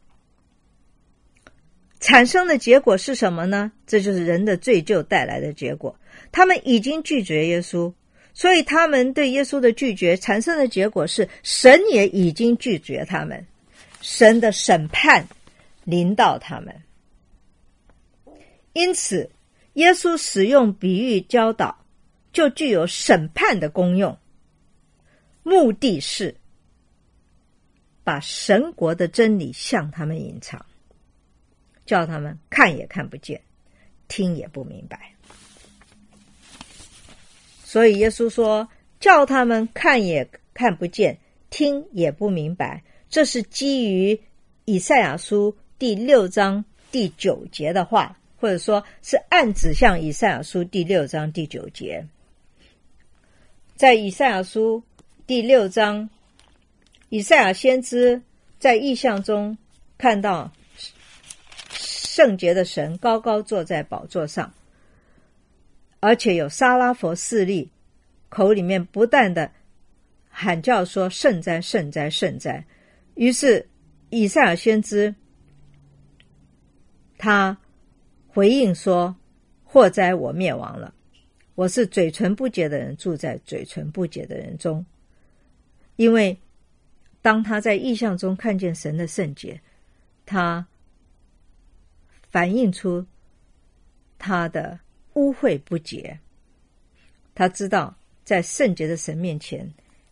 产生的结果是什么呢？这就是人的罪疚带来的结果。他们已经拒绝耶稣，所以他们对耶稣的拒绝产生的结果是神也已经拒绝他们，神的审判临到他们。因此耶稣使用比喻教导就具有审判的功用，目的是把神国的真理向他们隐藏，叫他们看也看不见，听也不明白。所以耶稣说，叫他们看也看不见，听也不明白，这是基于以赛亚书第六章第九节的话，或者说是暗指向以赛亚书第六章第九节。在以赛亚书第六章，以赛亚先知在异象中看到圣洁的神高高坐在宝座上，而且有沙拉佛势力，口里面不断的喊叫说圣哉圣哉圣哉。于是以赛亚先知他回应说，祸哉我灭亡了，我是嘴唇不洁的人，住在嘴唇不洁的人中。因为当他在异象中看见神的圣洁，他反映出他的污秽不洁，他知道在圣洁的神面前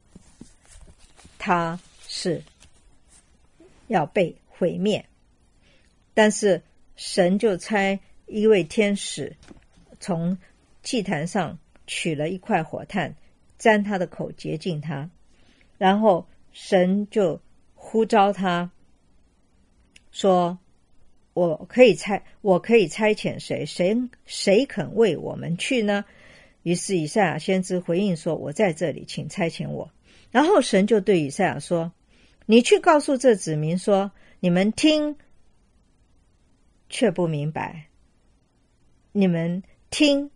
他是要被毁灭。但是神就差一位天使从祭坛上取了一块火炭，沾他的口，洁净他，然后神就呼召他说，我可以差我可以差遣谁谁谁肯为我们去呢？于是以赛亚先知回应说，我在这里，请差遣我。然后神就对以赛亚说，你去告诉这子民说，你们听却不明白，你们听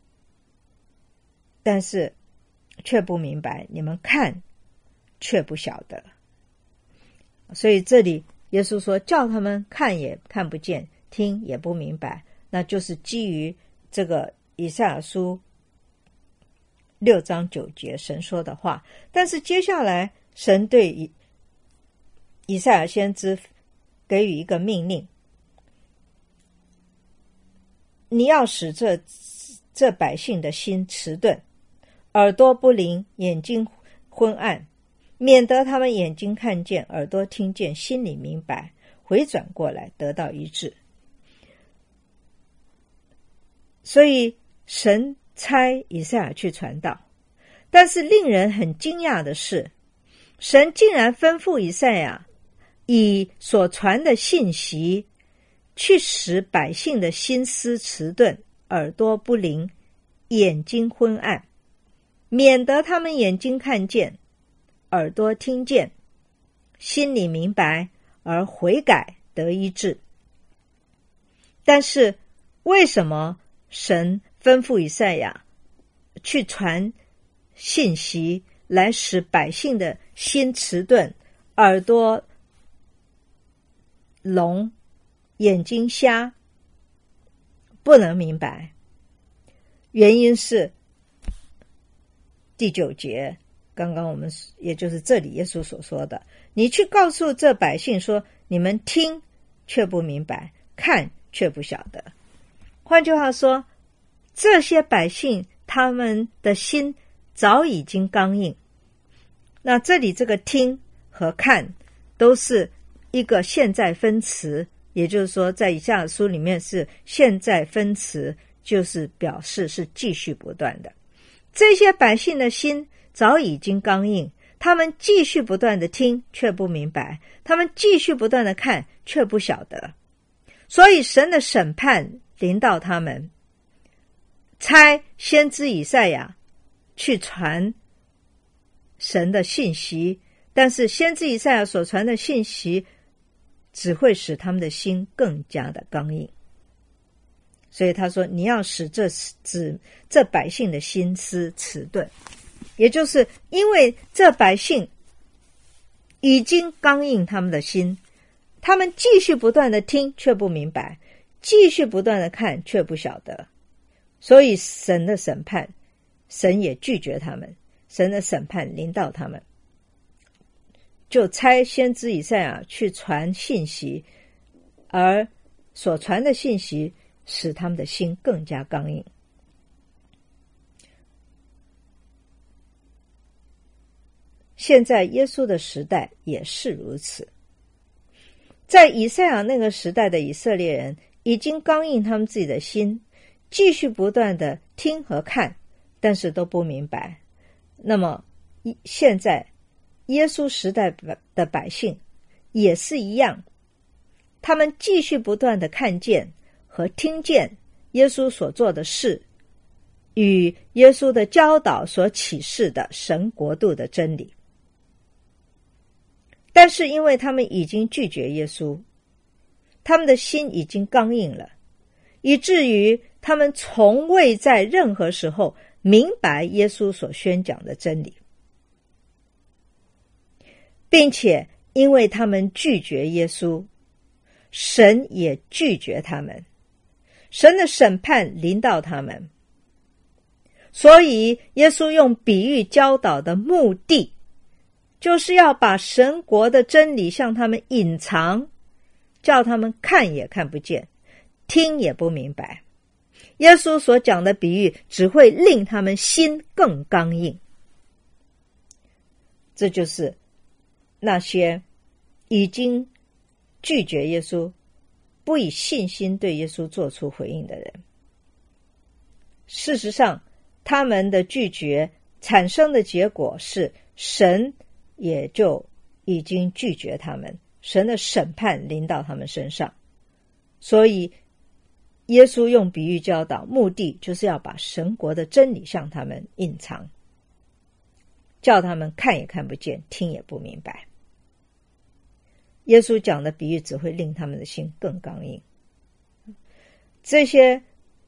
但是却不明白，你们看却不晓得。所以这里耶稣说，叫他们看也看不见，听也不明白，那就是基于这个以赛亚书六章九节神说的话。但是接下来神对以以赛亚先知给予一个命令，你要使这这百姓的心迟钝，耳朵不灵，眼睛昏暗，免得他们眼睛看见，耳朵听见，心里明白，回转过来得到医治。所以神差以赛亚去传道，但是令人很惊讶的是，神竟然吩咐以赛亚以所传的信息去使百姓的心思迟钝，耳朵不灵，眼睛昏暗，免得他们眼睛看见，耳朵听见，心里明白，而悔改得医治。但是为什么神吩咐以赛亚去传信息来使百姓的心迟钝，耳朵聋，眼睛瞎，不能明白？原因是第九节，刚刚我们也就是这里耶稣所说的，你去告诉这百姓说，你们听却不明白，看却不晓得。换句话说，这些百姓他们的心早已经刚硬。那这里这个听和看都是一个现在分词，也就是说在以赛亚书里面是现在分词，就是表示是继续不断的。这些百姓的心早已经刚硬，他们继续不断的听却不明白，他们继续不断的看却不晓得。所以神的审判临到他们，差先知以赛亚去传神的信息，但是先知以赛亚所传的信息只会使他们的心更加的刚硬。所以他说，你要使这指这百姓的心思迟钝，也就是因为这百姓已经刚硬他们的心，他们继续不断的听却不明白，继续不断的看却不晓得。所以神的审判，神也拒绝他们，神的审判临到他们，就差先知以赛亚去传信息，而所传的信息使他们的心更加刚硬。 现在耶稣的时代也是如此。在以赛亚那个时代的以色列人已经刚硬他们自己的心，继续不断的听和看，但是都不明白。那么现在耶稣时代的百姓也是一样，他们继续不断的看见和听见耶稣所做的事，与耶稣的教导所启示的神国度的真理。但是因为他们已经拒绝耶稣，他们的心已经刚硬了，以至于他们从未在任何时候明白耶稣所宣讲的真理，并且因为他们拒绝耶稣，神也拒绝他们，神的审判临到他们。所以耶稣用比喻教导的目的，就是要把神国的真理向他们隐藏，叫他们看也看不见，听也不明白。耶稣所讲的比喻只会令他们心更刚硬。这就是那些已经拒绝耶稣，不以信心对耶稣做出回应的人。事实上，他们的拒绝产生的结果是神也就已经拒绝他们，神的审判临到他们身上。所以耶稣用比喻教导，目的就是要把神国的真理向他们隐藏，叫他们看也看不见，听也不明白。耶稣讲的比喻只会令他们的心更刚硬。这些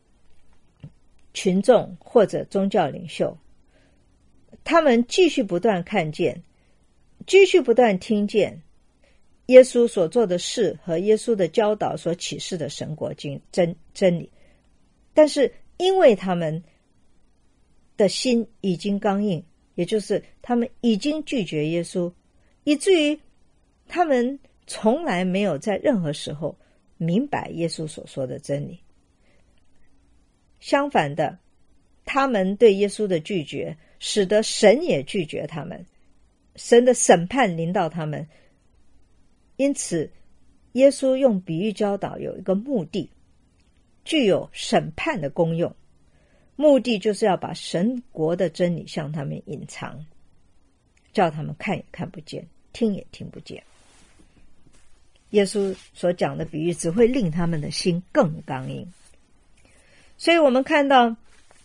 群众或者宗教领袖，他们继续不断看见，继续不断听见耶稣所做的事和耶稣的教导所启示的神国真真理，但是因为他们的心已经刚硬，也就是他们已经拒绝耶稣，以至于他们从来没有在任何时候明白耶稣所说的真理。相反的，他们对耶稣的拒绝，使得神也拒绝他们，神的审判临到他们。因此耶稣用比喻教导有一个目的，具有审判的功用，目的就是要把神国的真理向他们隐藏，叫他们看也看不见，听也听不见。耶稣所讲的比喻只会令他们的心更刚硬。所以我们看到，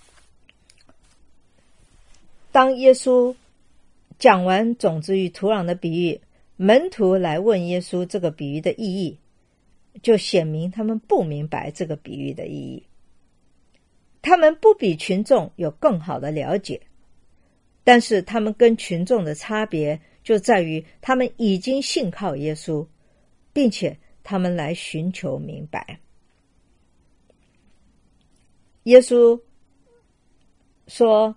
当耶稣讲完种子与土壤的比喻，门徒来问耶稣这个比喻的意义，就显明他们不明白这个比喻的意义。他们不比群众有更好的了解，但是他们跟群众的差别就在于他们已经信靠耶稣，并且他们来寻求明白。耶稣说，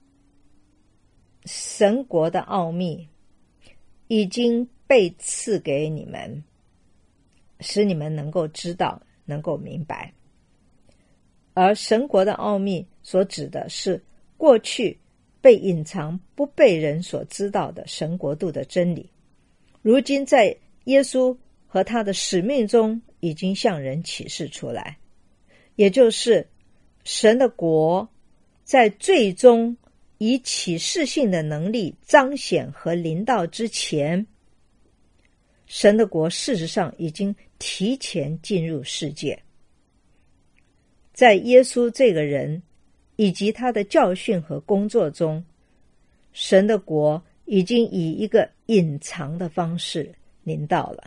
神国的奥秘已经被赐给你们，使你们能够知道，能够明白。而神国的奥秘所指的是过去被隐藏、不被人所知道的神国度的真理，如今在耶稣和他的使命中已经向人启示出来，也就是神的国在最终以启示性的能力彰显和临到之前，神的国事实上已经提前进入世界。在耶稣这个人以及他的教训和工作中，神的国已经以一个隐藏的方式临到了。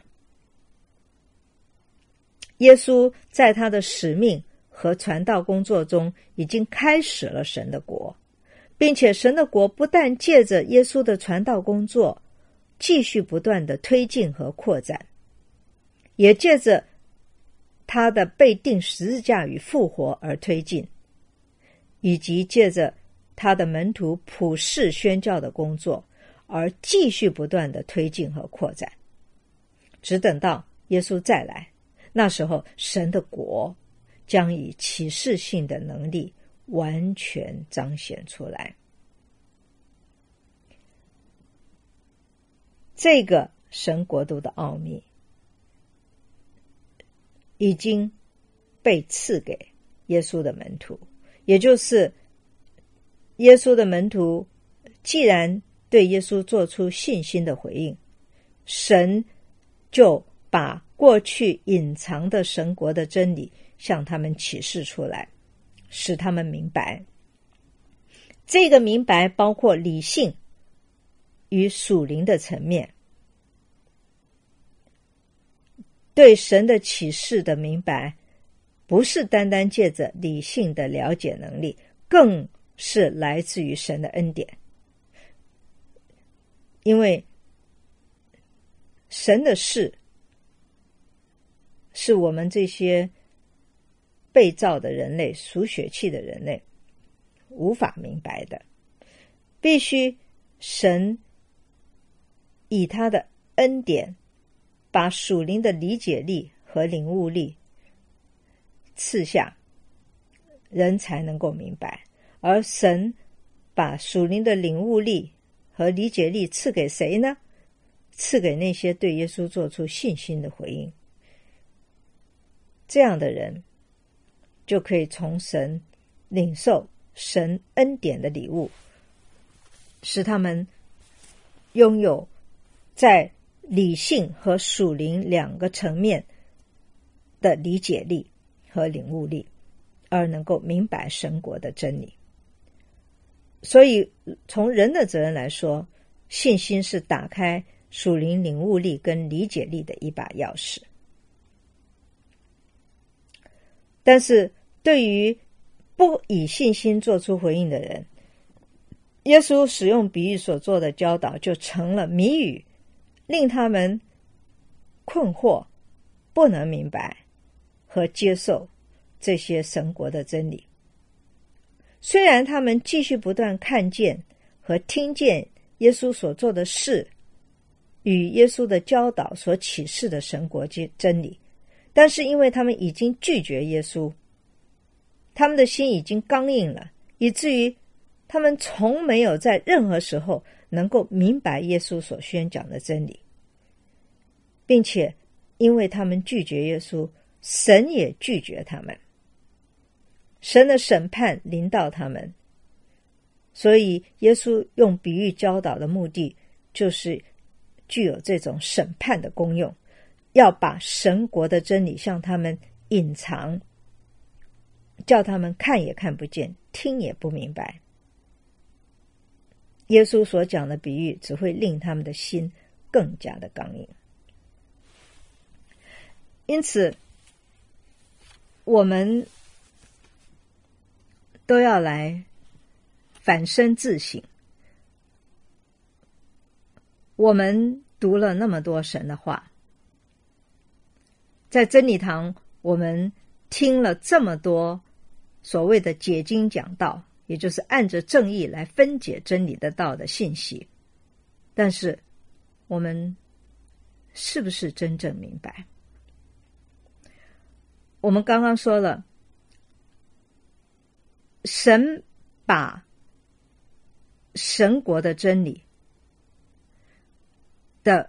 耶稣在他的使命和传道工作中已经开始了神的国，并且神的国不但借着耶稣的传道工作继续不断的推进和扩展，也借着他的被钉十字架与复活而推进，以及借着他的门徒普世宣教的工作而继续不断的推进和扩展，只等到耶稣再来，那时候神的国将以启示性的能力完全彰显出来。 这个神国度的奥秘已经被赐给耶稣的门徒，也就是耶稣的门徒既然对耶稣做出信心的回应，神就把过去隐藏的神国的真理向他们启示出来，使他们明白。这个明白包括理性与属灵的层面，对神的启示的明白不是单单借着理性的了解能力，更是来自于神的恩典。因为神的事是我们这些被造的人类，属血气的人类无法明白的，必须神以他的恩典把属灵的理解力和领悟力赐下，人才能够明白。而神把属灵的领悟力和理解力赐给谁呢？赐给那些对耶稣做出信心的回应。这样的人就可以从神领受神恩典的礼物，使他们拥有在理性和属灵两个层面的理解力和领悟力，而能够明白神国的真理。所以从人的责任来说，信心是打开属灵领悟力跟理解力的一把钥匙。但是对于不以信心做出回应的人，耶稣使用比喻所做的教导就成了谜语，令他们困惑，不能明白和接受这些神国的真理。虽然他们继续不断看见和听见耶稣所做的事与耶稣的教导所启示的神国真理，但是因为他们已经拒绝耶稣，他们的心已经刚硬了，以至于他们从没有在任何时候能够明白耶稣所宣讲的真理，并且因为他们拒绝耶稣，神也拒绝他们，神的审判临到他们。所以耶稣用比喻教导的目的就是具有这种审判的功用，要把神国的真理向他们隐藏，叫他们看也看不见，听也不明白。耶稣所讲的比喻只会令他们的心更加的刚硬。因此我们都要来反身自省。我们读了那么多神的话，在真理堂我们听了这么多所谓的解经讲道，也就是按着正义来分解真理的道的信息，但是我们是不是真正明白？我们刚刚说了，神把神国的真理的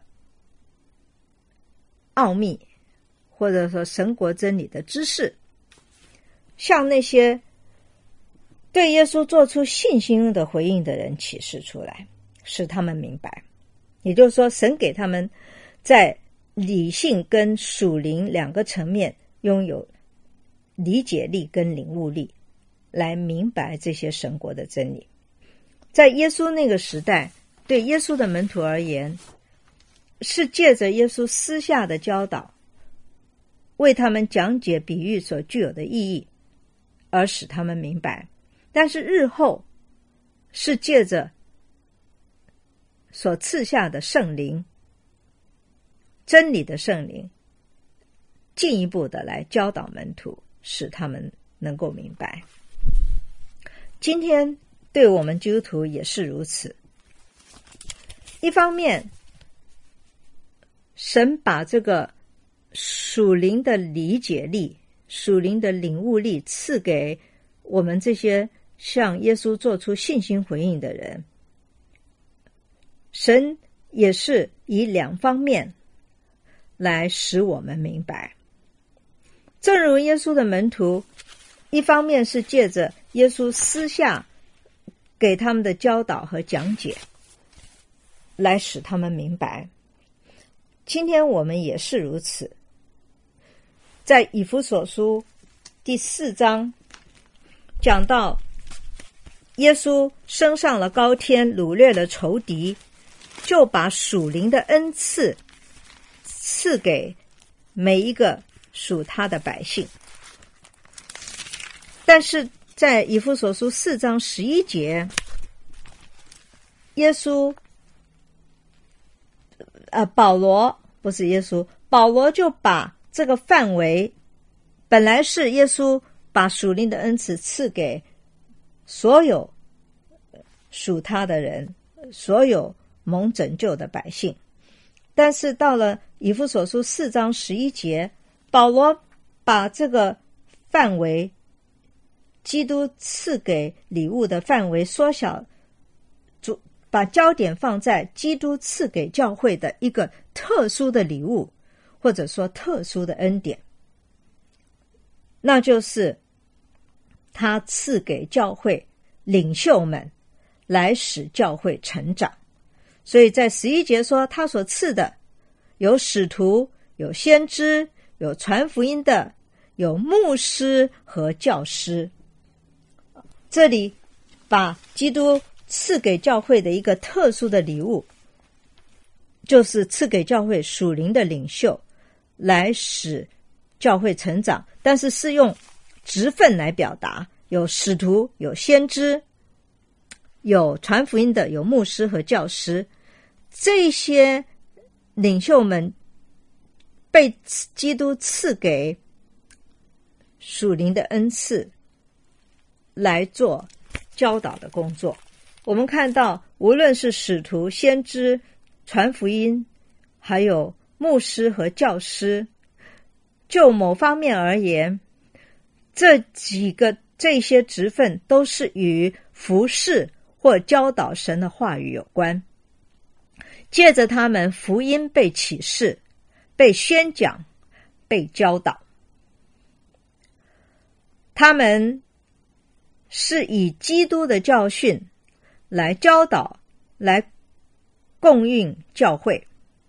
奥秘，或者说神国真理的知识，向那些对耶稣做出信心的回应的人启示出来，使他们明白。也就是说，神给他们在理性跟属灵两个层面拥有理解力跟领悟力，来明白这些神国的真理。在耶稣那个时代，对耶稣的门徒而言，是借着耶稣私下的教导，为他们讲解比喻所具有的意义，而使他们明白。但是日后是借着所赐下的圣灵，真理的圣灵，进一步的来教导门徒，使他们能够明白。今天对我们基督徒也是如此。一方面，神把这个属灵的理解力、属灵的领悟力赐给我们这些向耶稣做出信心回应的人。神也是以两方面来使我们明白。正如耶稣的门徒，一方面是借着耶稣私下给他们的教导和讲解来使他们明白，今天我们也是如此。在以弗所书第四章讲到耶稣升上了高天，掳掠了仇敌，就把属灵的恩赐赐给每一个属他的百姓。但是在以弗所书四章十一节，耶稣呃，保罗不是耶稣，保罗就把这个范围，本来是耶稣把属灵的恩赐赐给所有属他的人，所有蒙拯救的百姓。但是到了以弗所书四章十一节，保罗把这个范围，基督赐给礼物的范围缩小，把焦点放在基督赐给教会的一个特殊的礼物，或者说特殊的恩典，那就是他赐给教会领袖们来使教会成长。所以在十一节说，他所赐的有使徒，有先知，有传福音的，有牧师和教师。这里把基督赐给教会的一个特殊的礼物，就是赐给教会属灵的领袖来使教会成长，但是是用职分来表达，有使徒，有先知，有传福音的，有牧师和教师。这些领袖们被基督赐给属灵的恩赐来做教导的工作。我们看到无论是使徒、先知、传福音，还有牧师和教师，就某方面而言，这几个这些职分都是与服事或教导神的话语有关。借着他们，福音被启示，被宣讲，被教导。他们是以基督的教训来教导，来供应教会，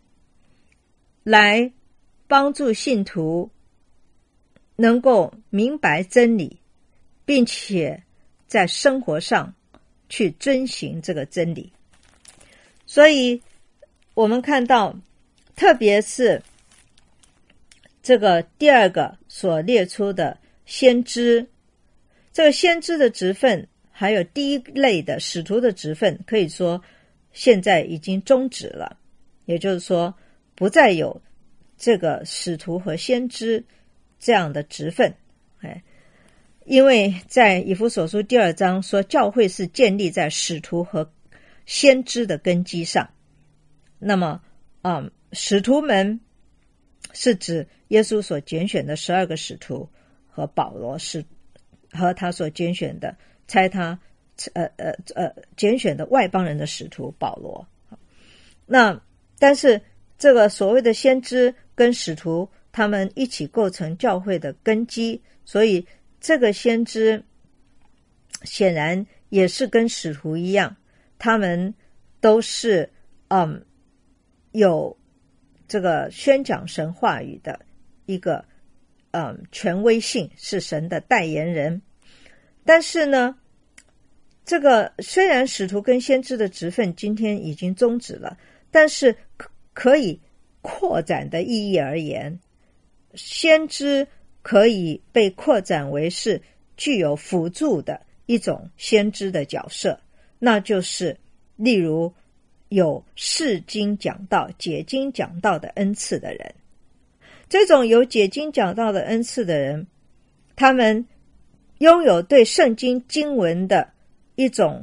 来帮助信徒能够明白真理，并且在生活上去遵行这个真理。所以我们看到，特别是这个第二个所列出的先知，这个先知的职分，还有第一类的使徒的职分，可以说现在已经终止了，也就是说不再有这个使徒和先知这样的职分。哎，因为在以弗所书第二章说，教会是建立在使徒和先知的根基上。那么嗯，使徒们是指耶稣所拣选的十二个使徒，和保罗是和他所拣选的猜他呃呃呃拣选的外邦人的使徒保罗。那但是这个所谓的先知跟使徒，他们一起构成教会的根基，所以这个先知显然也是跟使徒一样，他们都是嗯有这个宣讲神话语的一个嗯权威性，是神的代言人。但是呢，这个虽然使徒跟先知的职分今天已经终止了，但是可以扩展的意义而言，先知可以被扩展为是具有辅助的一种先知的角色，那就是例如有释经讲道、解经讲道的恩赐的人。这种有解经讲道的恩赐的人，他们拥有对圣经经文的一种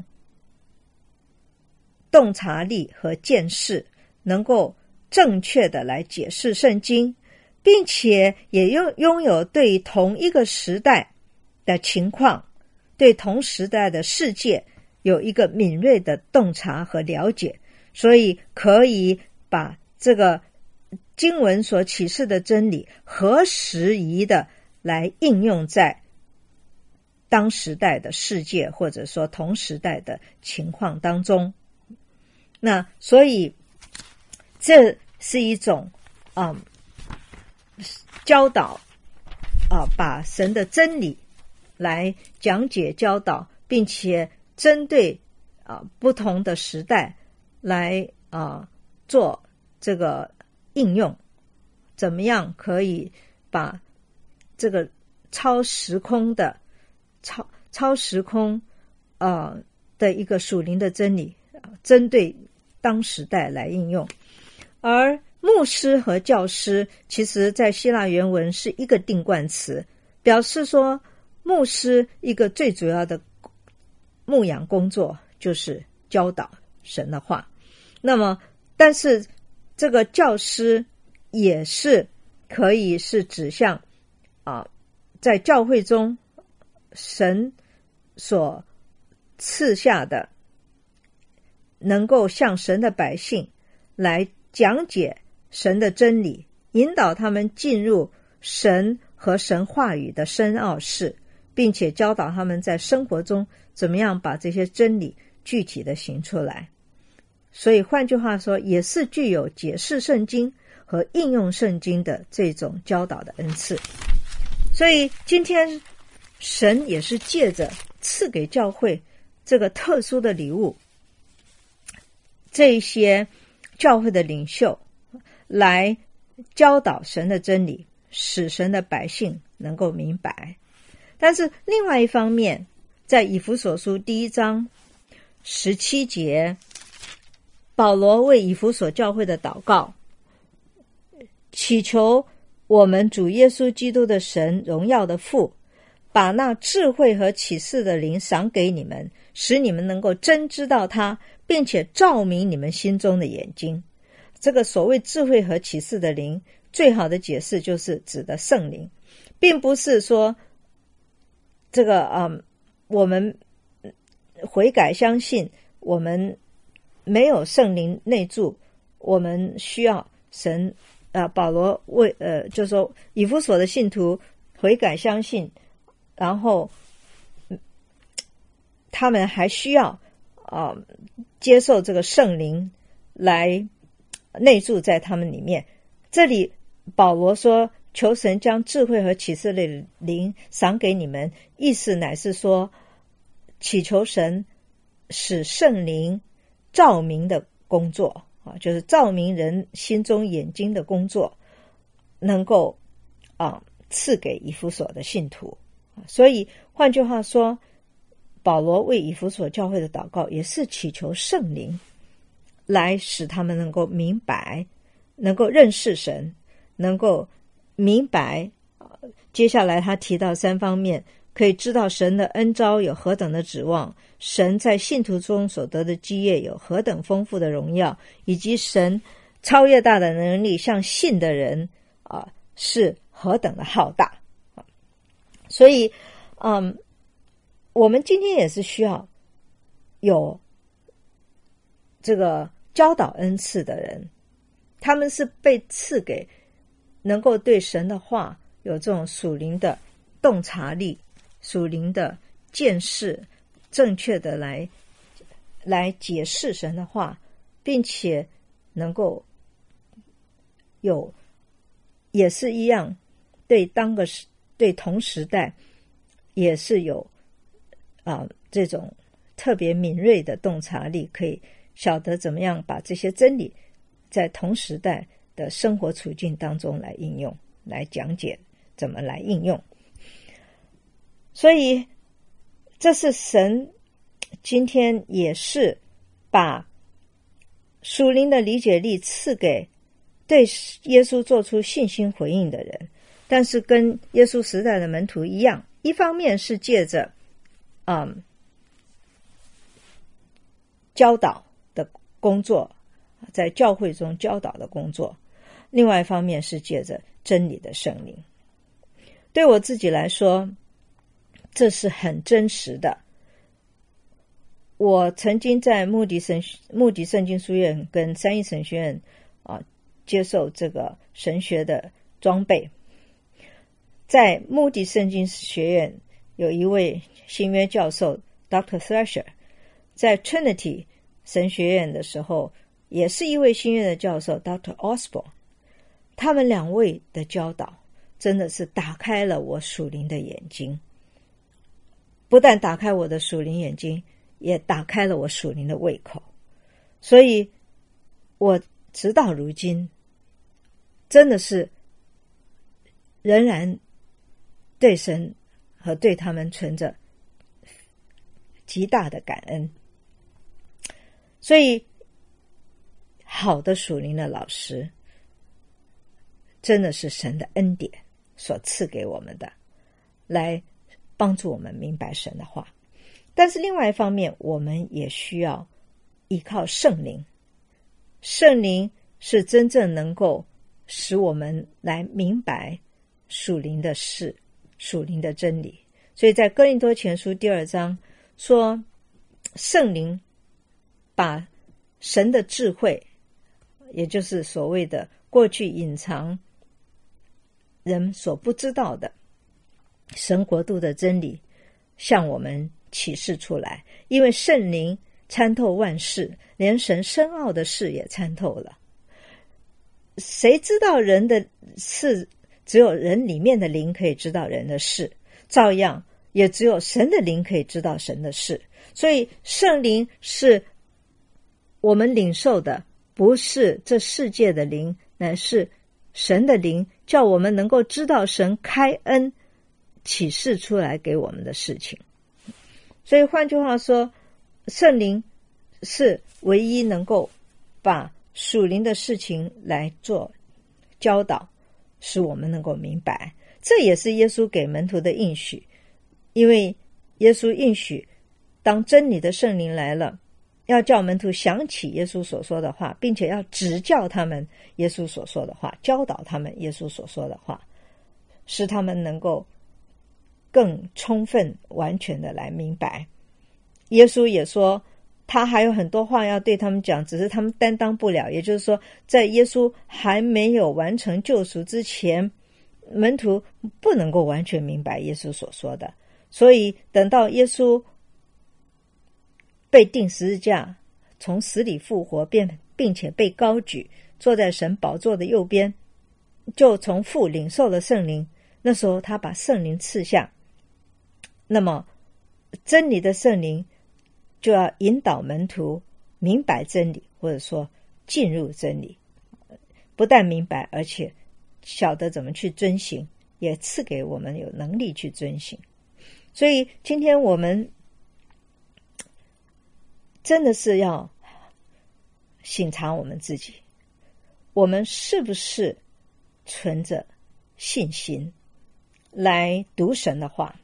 洞察力和见识，能够正确的来解释圣经，并且也拥拥有对同一个时代的情况，对同时代的世界有一个敏锐的洞察和了解， 所以可以把这个经文所启示的真理合时宜的来应用在当时代的世界，或者说同时代的情况当中。那所以这是一种嗯教导啊、呃，把神的真理来讲解教导，并且针对啊、呃、不同的时代来啊、呃、做这个应用，怎么样可以把这个超时空的超超时空呃的一个属灵的真理，针对当时代来应用。而牧师和教师其实在希腊原文是一个定冠词，表示说牧师一个最主要的牧养工作就是教导神的话。那么但是这个教师也是可以是指向啊，在教会中神所赐下的能够向神的百姓来讲解神的真理，引导他们进入神和神话语的深奥事，并且教导他们在生活中怎么样把这些真理具体的行出来。所以换句话说，也是具有解释圣经和应用圣经的这种教导的恩赐。所以今天神也是借着赐给教会这个特殊的礼物，这些教会的领袖来教导神的真理，使神的百姓能够明白。但是另外一方面，在以弗所书第一章十七节，保罗为以弗所教会的祷告，祈求我们主耶稣基督的神荣耀的父，把那智慧和启示的灵赏给你们，使你们能够真知道他，并且照明你们心中的眼睛。这个所谓智慧和启示的灵，最好的解释就是指的圣灵，并不是说这个嗯，我们悔改相信，我们没有圣灵内住，我们需要神啊。保罗为呃，就是说以弗所的信徒悔改相信，然后他们还需要啊、呃、接受这个圣灵来内住在他们里面。这里保罗说求神将智慧和启示的灵赏给你们，意思乃是说祈求神使圣灵照明的工作啊，就是照明人心中眼睛的工作，能够啊赐给以弗所的信徒。所以换句话说，保罗为以弗所教会的祷告也是祈求圣灵来使他们能够明白，能够认识神，能够明白。接下来他提到三方面，可以知道神的恩召有何等的指望，神在信徒中所得的基业有何等丰富的荣耀，以及神超越大的能力向信的人啊是何等的浩大。所以嗯，我们今天也是需要有这个教导恩赐的人，他们是被赐给能够对神的话有这种属灵的洞察力，属灵的见识，正确的来来解释神的话，并且能够有也是一样对当个对同时代也是有啊、呃、这种特别敏锐的洞察力，可以晓得怎么样把这些真理在同时代的生活处境当中来应用，来讲解怎么来应用。所以这是神今天也是把属灵的理解力赐给对耶稣做出信心回应的人，但是跟耶稣时代的门徒一样，一方面是借着嗯教导的工作，在教会中教导的工作，另外一方面是借着真理的圣灵。对我自己来说，这是很真实的。 我曾经在穆迪神穆迪圣经书院跟三一神学院啊接受这个神学的装备。在穆迪圣经学院有一位新约教授 Doctor Thrasher， 在 Trinity 神学院的时候也是一位新约的教授 Doctor Osborne。 他们两位的教导真的是打开了我属灵的眼睛，不但打开我的属灵眼睛，也打开了我属灵的胃口。所以我直到如今真的是仍然对神和对他们存着极大的感恩。所以好的属灵的老师真的是神的恩典所赐给我们的，来帮助我们明白神的话。但是另外一方面，我们也需要依靠圣灵。圣灵是真正能够使我们来明白属灵的事，属灵的真理。所以在哥林多前书第二章说，圣灵把神的智慧，也就是所谓的过去隐藏人所不知道的神国度的真理，向我们启示出来。因为圣灵参透万事，连神深奥的事也参透了。谁知道人的事？只有人里面的灵可以知道人的事，照样也只有神的灵可以知道神的事。所以圣灵是我们领受的，不是这世界的灵，乃是神的灵，叫我们能够知道神开恩启示出来给我们的事情。所以换句话说，圣灵是唯一能够把属灵的事情来做教导，使我们能够明白。这也是耶稣给门徒的应许，因为耶稣应许当真理的圣灵来了，要叫门徒想起耶稣所说的话，并且要指教他们耶稣所说的话，教导他们耶稣所说的话，使他们能够更充分完全的来明白。耶稣也说他还有很多话要对他们讲，只是他们担当不了。也就是说，在耶稣还没有完成救赎之前，门徒不能够完全明白耶稣所说的。所以等到耶稣被钉十字架，从死里复活，并且被高举，坐在神宝座的右边，就从父领受了圣灵。那时候他把圣灵赐下，那么真理的圣灵就要引导门徒明白真理，或者说进入真理。不但明白，而且晓得怎么去遵行，也赐给我们有能力去遵行。所以今天我们真的是要省察我们自己，我们是不是存着信心来读神的话，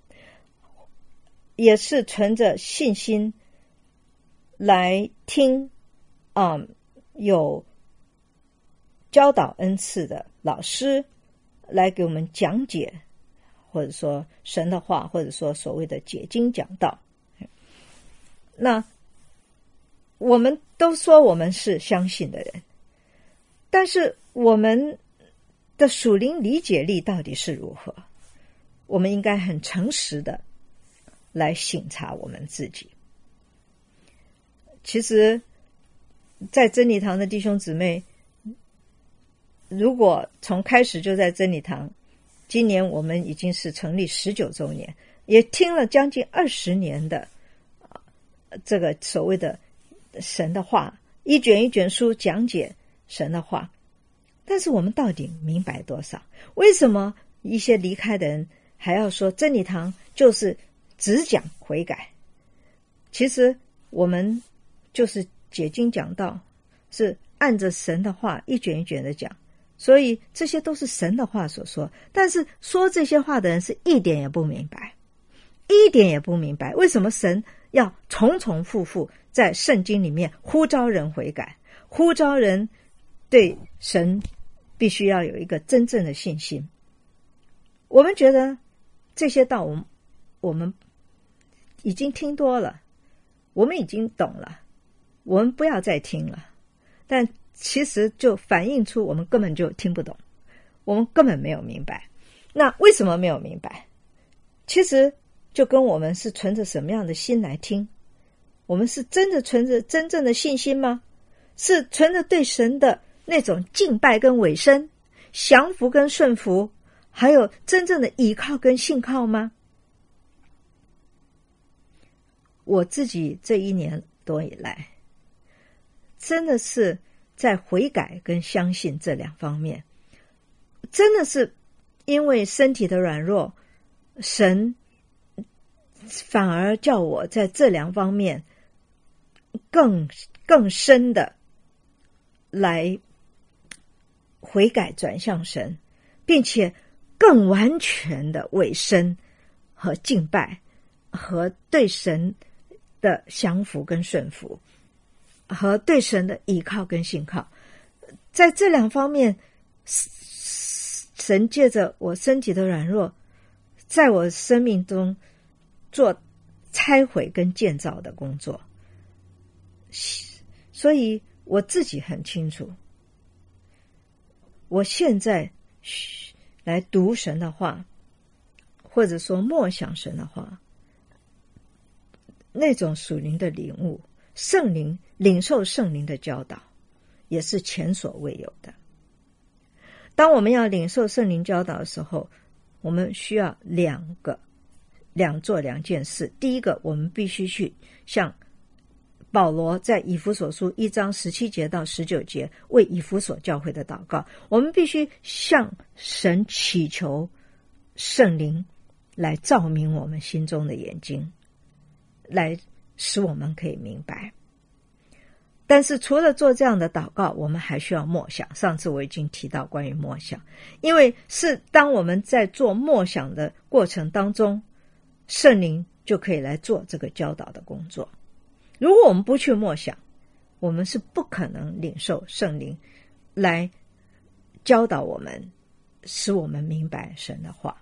也是存着信心来听啊、嗯，有教导恩赐的老师来给我们讲解，或者说神的话，或者说所谓的解经讲道。那我们都说我们是相信的人，但是我们的属灵理解力到底是如何？我们应该很诚实的来省察我们自己。其实在真理堂的弟兄姊妹，如果从开始就在真理堂，今年我们已经是成立十九周年，也听了将近二十年的这个所谓的神的话，一卷一卷书讲解神的话，但是我们到底明白多少？为什么一些离开的人还要说真理堂就是只讲悔改？其实我们就是解经讲道，是按着神的话一卷一卷的讲，所以这些都是神的话所说。但是说这些话的人是一点也不明白，一点也不明白为什么神要重重复复在圣经里面呼召人悔改，呼召人对神必须要有一个真正的信心。我们觉得这些道我们我们已经听多了， 我们已经懂了，我们不要再听了。但其实就反映出我们根本就听不懂，我们根本没有明白。那为什么没有明白？其实就跟我们是存着什么样的心来听，我们是真的存着真正的信心吗？是存着对神的那种敬拜跟委身，降服跟顺服，还有真正的倚靠跟信靠吗？我自己这一年多以来，真的是在悔改跟相信这两方面，真的是因为身体的软弱，神反而叫我在这两方面更更深的来悔改转向神，并且更完全的委身和敬拜和对神的降服跟顺服和对神的依靠跟信靠，在这两方面，神借着我身体的软弱，在我生命中做拆毁跟建造的工作。所以我自己很清楚，我现在来读神的话，或者说默想神的话，那种属灵的领悟，圣灵领受圣灵的教导，也是前所未有的。当我们要领受圣灵教导的时候，我们需要两个两做两件事。第一个，我们必须去向保罗在以弗所书一章十七节到十九节为以弗所教会的祷告，我们必须向神祈求圣灵来照明我们心中的眼睛，来使我们可以明白。但是除了做这样的祷告，我们还需要默想。上次我已经提到关于默想，因为是当我们在做默想的过程当中，圣灵就可以来做这个教导的工作。如果我们不去默想，我们是不可能领受圣灵来教导我们，使我们明白神的话。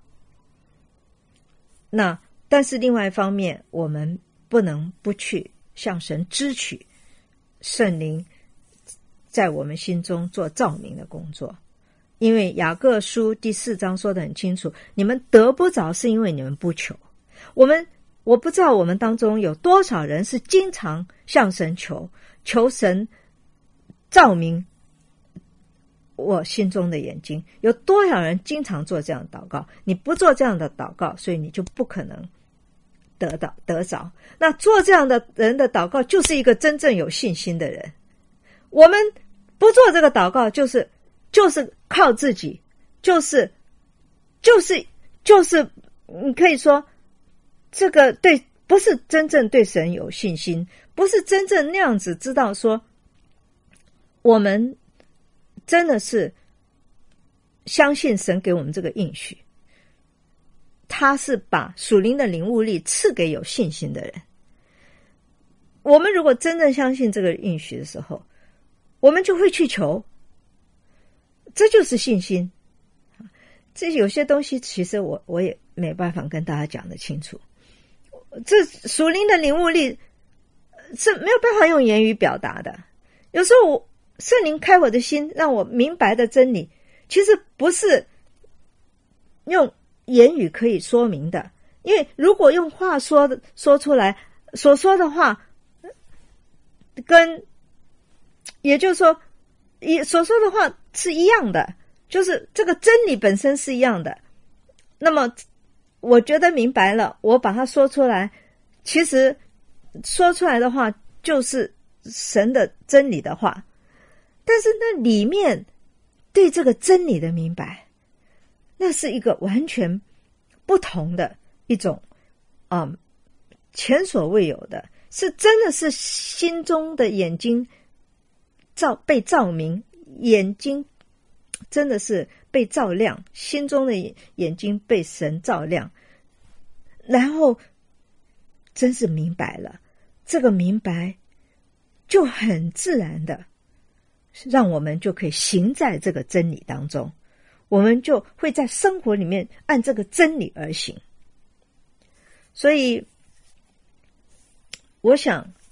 那但是另外一方面，我们不能不去向神支取圣灵在我们心中做照明的工作。因为雅各书第四章说得很清楚，你们得不着是因为你们不求。我们我不知道我们当中有多少人是经常向神求，求神照明我心中的眼睛，有多少人经常做这样的祷告？你不做这样的祷告，所以你就不可能得到得着。那做这样的人的祷告，就是一个真正有信心的人。我们不做这个祷告，就是就是靠自己，就是就是就是你可以说这个对，不是真正对神有信心，不是真正那样子知道说我们真的是相信神给我们这个应许，他是把属灵的领悟力赐给有信心的人。我们如果真正相信这个应许的时候，我们就会去求，这就是信心。这有些东西其实我我也没办法跟大家讲得清楚，这属灵的领悟力是没有办法用言语表达的。有时候我圣灵开我的心，让我明白的真理，其实不是用言语可以说明的。因为如果用话说的说出来，所说的话跟也就是说所说的话是一样的，就是这个真理本身是一样的，那么我觉得明白了，我把它说出来，其实说出来的话就是神的真理的话，但是那里面对这个真理的明白，那是一个完全不同的一种嗯，前所未有的，是真的是心中的眼睛照被照明，眼睛真的是被照亮，心中的眼睛被神照亮，然后真是明白了。这个明白就很自然的让我们就可以行在这个真理当中，我们就会在生活里面按这个真理而行。所以我想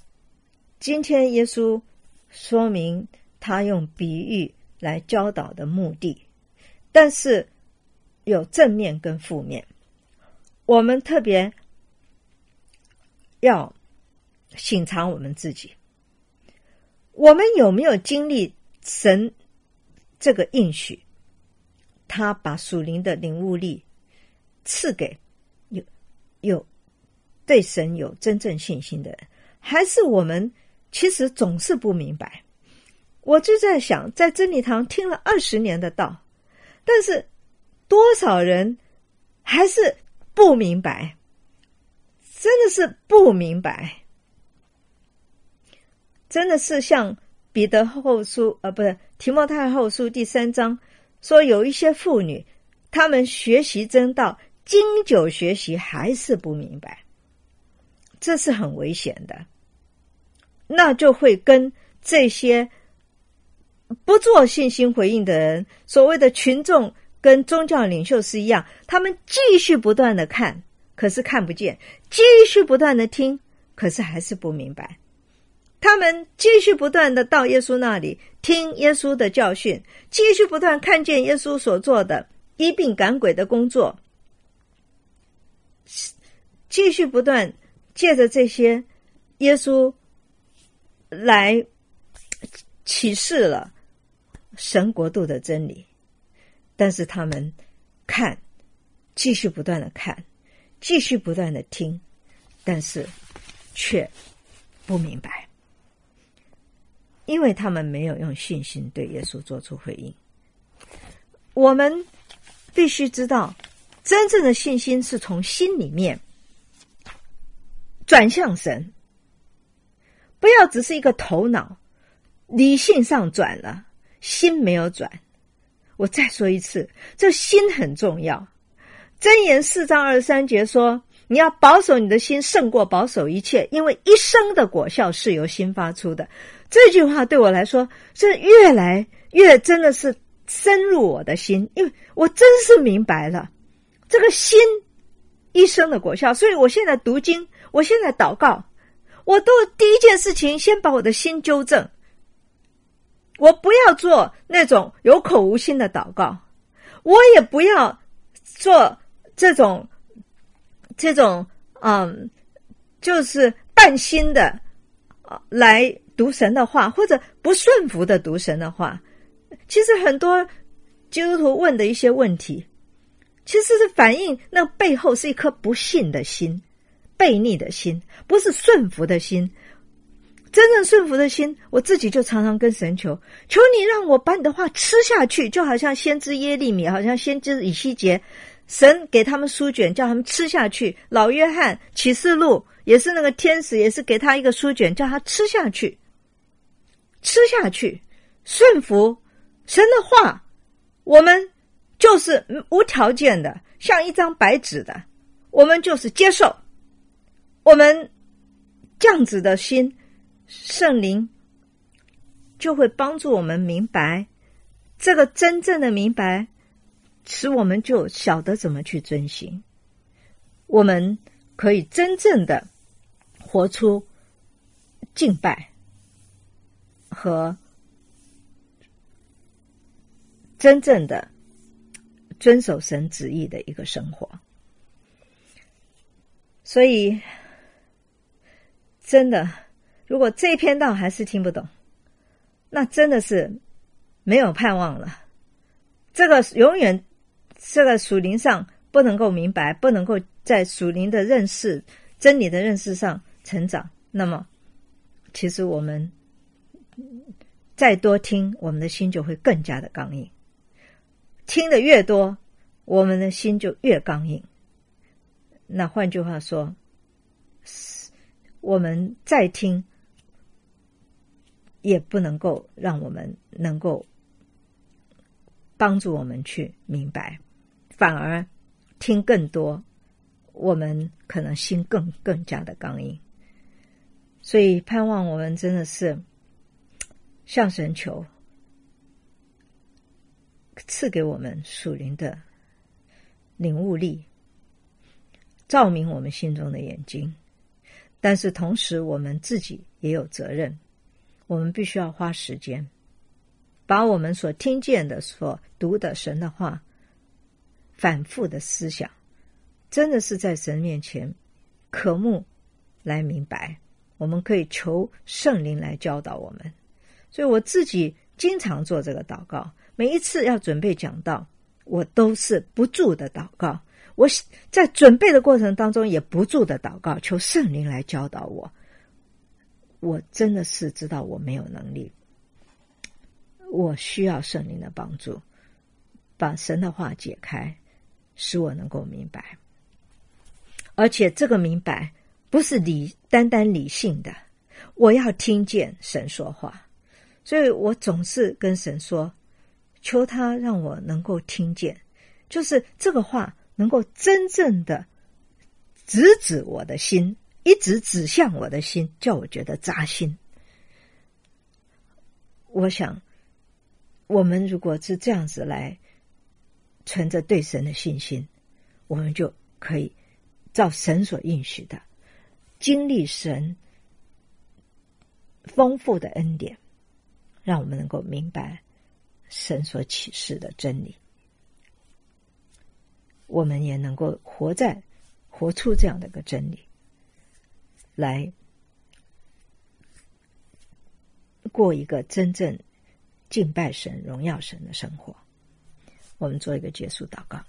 今天耶稣说明他用比喻来教导的目的，但是有正面跟负面。我们特别要省察我们自己，我们有没有经历神这个应许，他把属灵的领悟力赐给有有对神有真正信心的人，还是我们其实总是不明白。我就在想，在真理堂听了二十年的道，但是多少人还是不明白，真的是不明白。真的是像彼得后书呃，不是提摩太后书第三章说，有一些妇女她们学习真道，经久学习还是不明白，这是很危险的。那就会跟这些不做信心回应的人，所谓的群众跟宗教领袖是一样，他们继续不断的看，可是看不见，继续不断的听，可是还是不明白。他们继续不断的到耶稣那里听耶稣的教训，继续不断看见耶稣所做的医病赶鬼的工作，继续不断借着这些耶稣来启示了神国度的真理，但是他们看，继续不断的看，继续不断的听，但是却不明白，因为他们没有用信心对耶稣做出回应。我们必须知道，真正的信心是从心里面转向神，不要只是一个头脑理性上转了，心没有转。我再说一次，这心很重要。箴言四章二十三节说，你要保守你的心胜过保守一切，因为一生的果效是由心发出的。这句话对我来说是越来越真的是深入我的心，因为我真是明白了这个心一生的果效。所以我现在读经，我现在祷告，我都第一件事情先把我的心纠正，我不要做那种有口无心的祷告，我也不要做这种这种嗯，就是半心的、呃、来读神的话，或者不顺服的读神的话。其实很多基督徒问的一些问题，其实是反映那背后是一颗不信的心，悖逆的心，不是顺服的心。真正顺服的心，我自己就常常跟神求，求你让我把你的话吃下去，就好像先知耶利米，好像先知以西结，神给他们书卷叫他们吃下去。老约翰启示录也是那个天使，也是给他一个书卷叫他吃下去，吃下去，顺服神的话，我们就是无条件的，像一张白纸的，我们就是接受。我们这样子的心，圣灵就会帮助我们明白，这个真正的明白，使我们就晓得怎么去遵行，我们可以真正的活出敬拜和真正的遵守神旨意的一个生活。所以真的，如果这一篇道还是听不懂，那真的是没有盼望了。这个永远这个属灵上不能够明白，不能够在属灵的认识真理的认识上成长，那么其实我们再多听，我们的心就会更加的刚硬。听得越多，我们的心就越刚硬。那换句话说，我们再听也不能够让我们能够帮助我们去明白，反而听更多，我们可能心更更加的刚硬。所以盼望我们真的是向神求，赐给我们属灵的领悟力，照明我们心中的眼睛， 但是同时我们自己也有责任，我们必须要花时间把我们所听见的所读的神的话反复的思想，真的是在神面前渴慕来明白，我们可以求圣灵来教导我们。所以我自己经常做这个祷告，每一次要准备讲道，我都是不住的祷告，我在准备的过程当中也不住的祷告，求圣灵来教导我。我真的是知道我没有能力，我需要圣灵的帮助，把神的话解开，使我能够明白。而且这个明白不是理单单理性的，我要听见神说话。所以我总是跟神说，求他让我能够听见，就是这个话能够真正的直指我的心，一直指向我的心，叫我觉得扎心。我想我们如果是这样子来存着对神的信心，我们就可以照神所应许的经历神丰富的恩典，让我们能够明白神所启示的真理，我们也能够活在活出这样的一个真理，来过一个真正敬拜神荣耀神的生活。我们做一个结束祷告。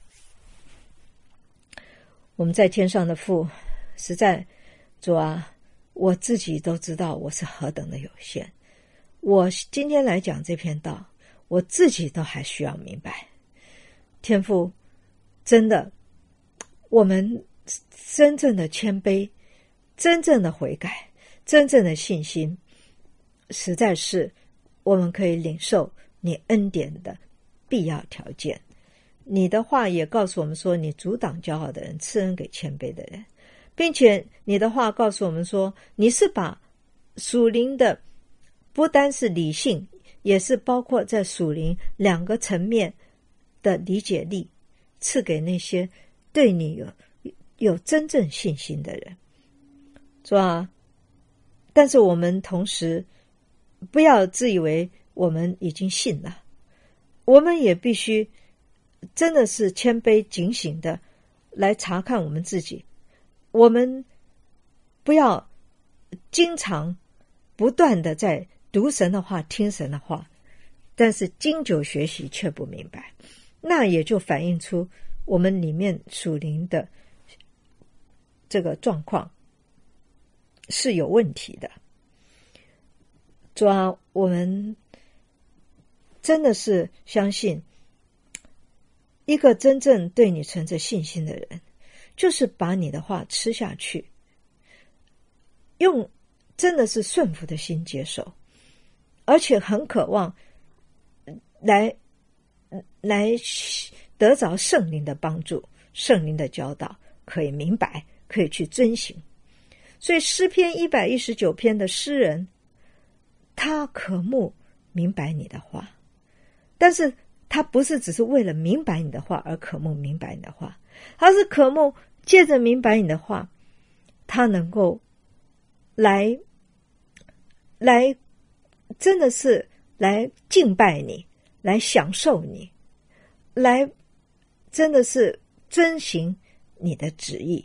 我们在天上的父，实在主啊，我自己都知道我是何等的有限，我今天来讲这篇道，我自己都还需要明白。天父，真的，我们真正的谦卑，真正的悔改，真正的信心，实在是我们可以领受你恩典的必要条件。你的话也告诉我们说，你阻挡骄傲的人，赐恩给谦卑的人，并且你的话告诉我们说，你是把属灵的不单是理性，也是包括在属灵两个层面的理解力，赐给那些对你有有真正信心的人，是吧？但是我们同时不要自以为我们已经信了，我们也必须真的是谦卑警醒的来查看我们自己。我们不要经常不断的在读神的话，听神的话，但是经久学习却不明白，那也就反映出我们里面属灵的这个状况是有问题的。主啊，我们真的是相信，一个真正对你存着信心的人，就是把你的话吃下去，用真的是顺服的心接受，而且很渴望来来得着圣灵的帮助，圣灵的教导，可以明白，可以去遵行。所以诗篇一百一十九篇的诗人，他渴慕明白你的话，但是他不是只是为了明白你的话而渴慕明白你的话，他是渴慕借着明白你的话，他能够来来真的是来敬拜你，来享受你，来真的是遵行你的旨意，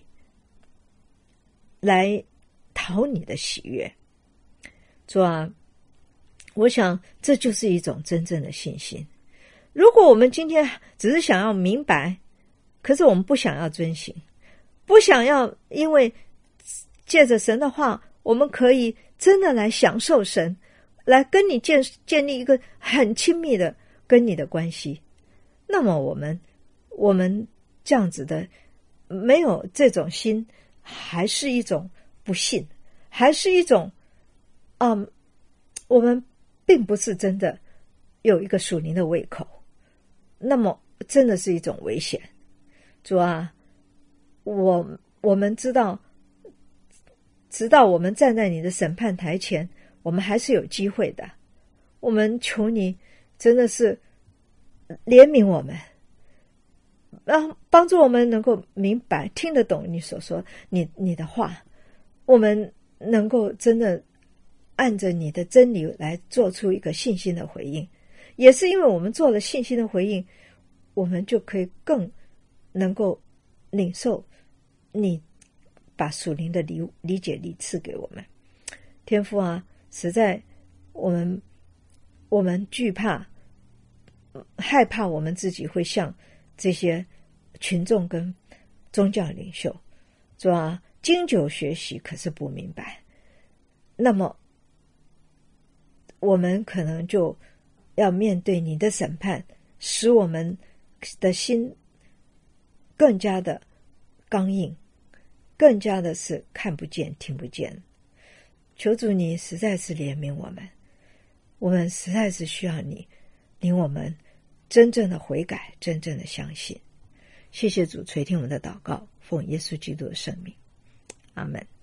来讨你的喜悦。主啊，我想这就是一种真正的信心。如果我们今天只是想要明白，可是我们不想要遵行，不想要因为借着神的话，我们可以真的来享受神，来跟你建建立一个很亲密的跟你的关系，那么我们我们这样子的没有这种心，还是一种不信，还是一种嗯，我们并不是真的有一个属灵的胃口，那么真的是一种危险。主啊，我我们知道，直到我们站在你的审判台前，我们还是有机会的。我们求你真的是怜悯我们，让帮助我们能够明白听得懂你所说你你的话，我们能够真的按着你的真理来做出一个信心的回应。也是因为我们做了信心的回应，我们就可以更能够领受你把属灵的理理解力赐给我们。天父啊，实在我们我们惧怕害怕我们自己会像这些群众跟宗教领袖，主啊，经久学习可是不明白，那么我们可能就要面对你的审判，使我们的心更加的刚硬，更加的是看不见听不见。求主你实在是怜悯我们，我们实在是需要你领我们真正的悔改，真正的相信。谢谢主垂听我们的祷告，奉耶稣基督的圣名，阿们。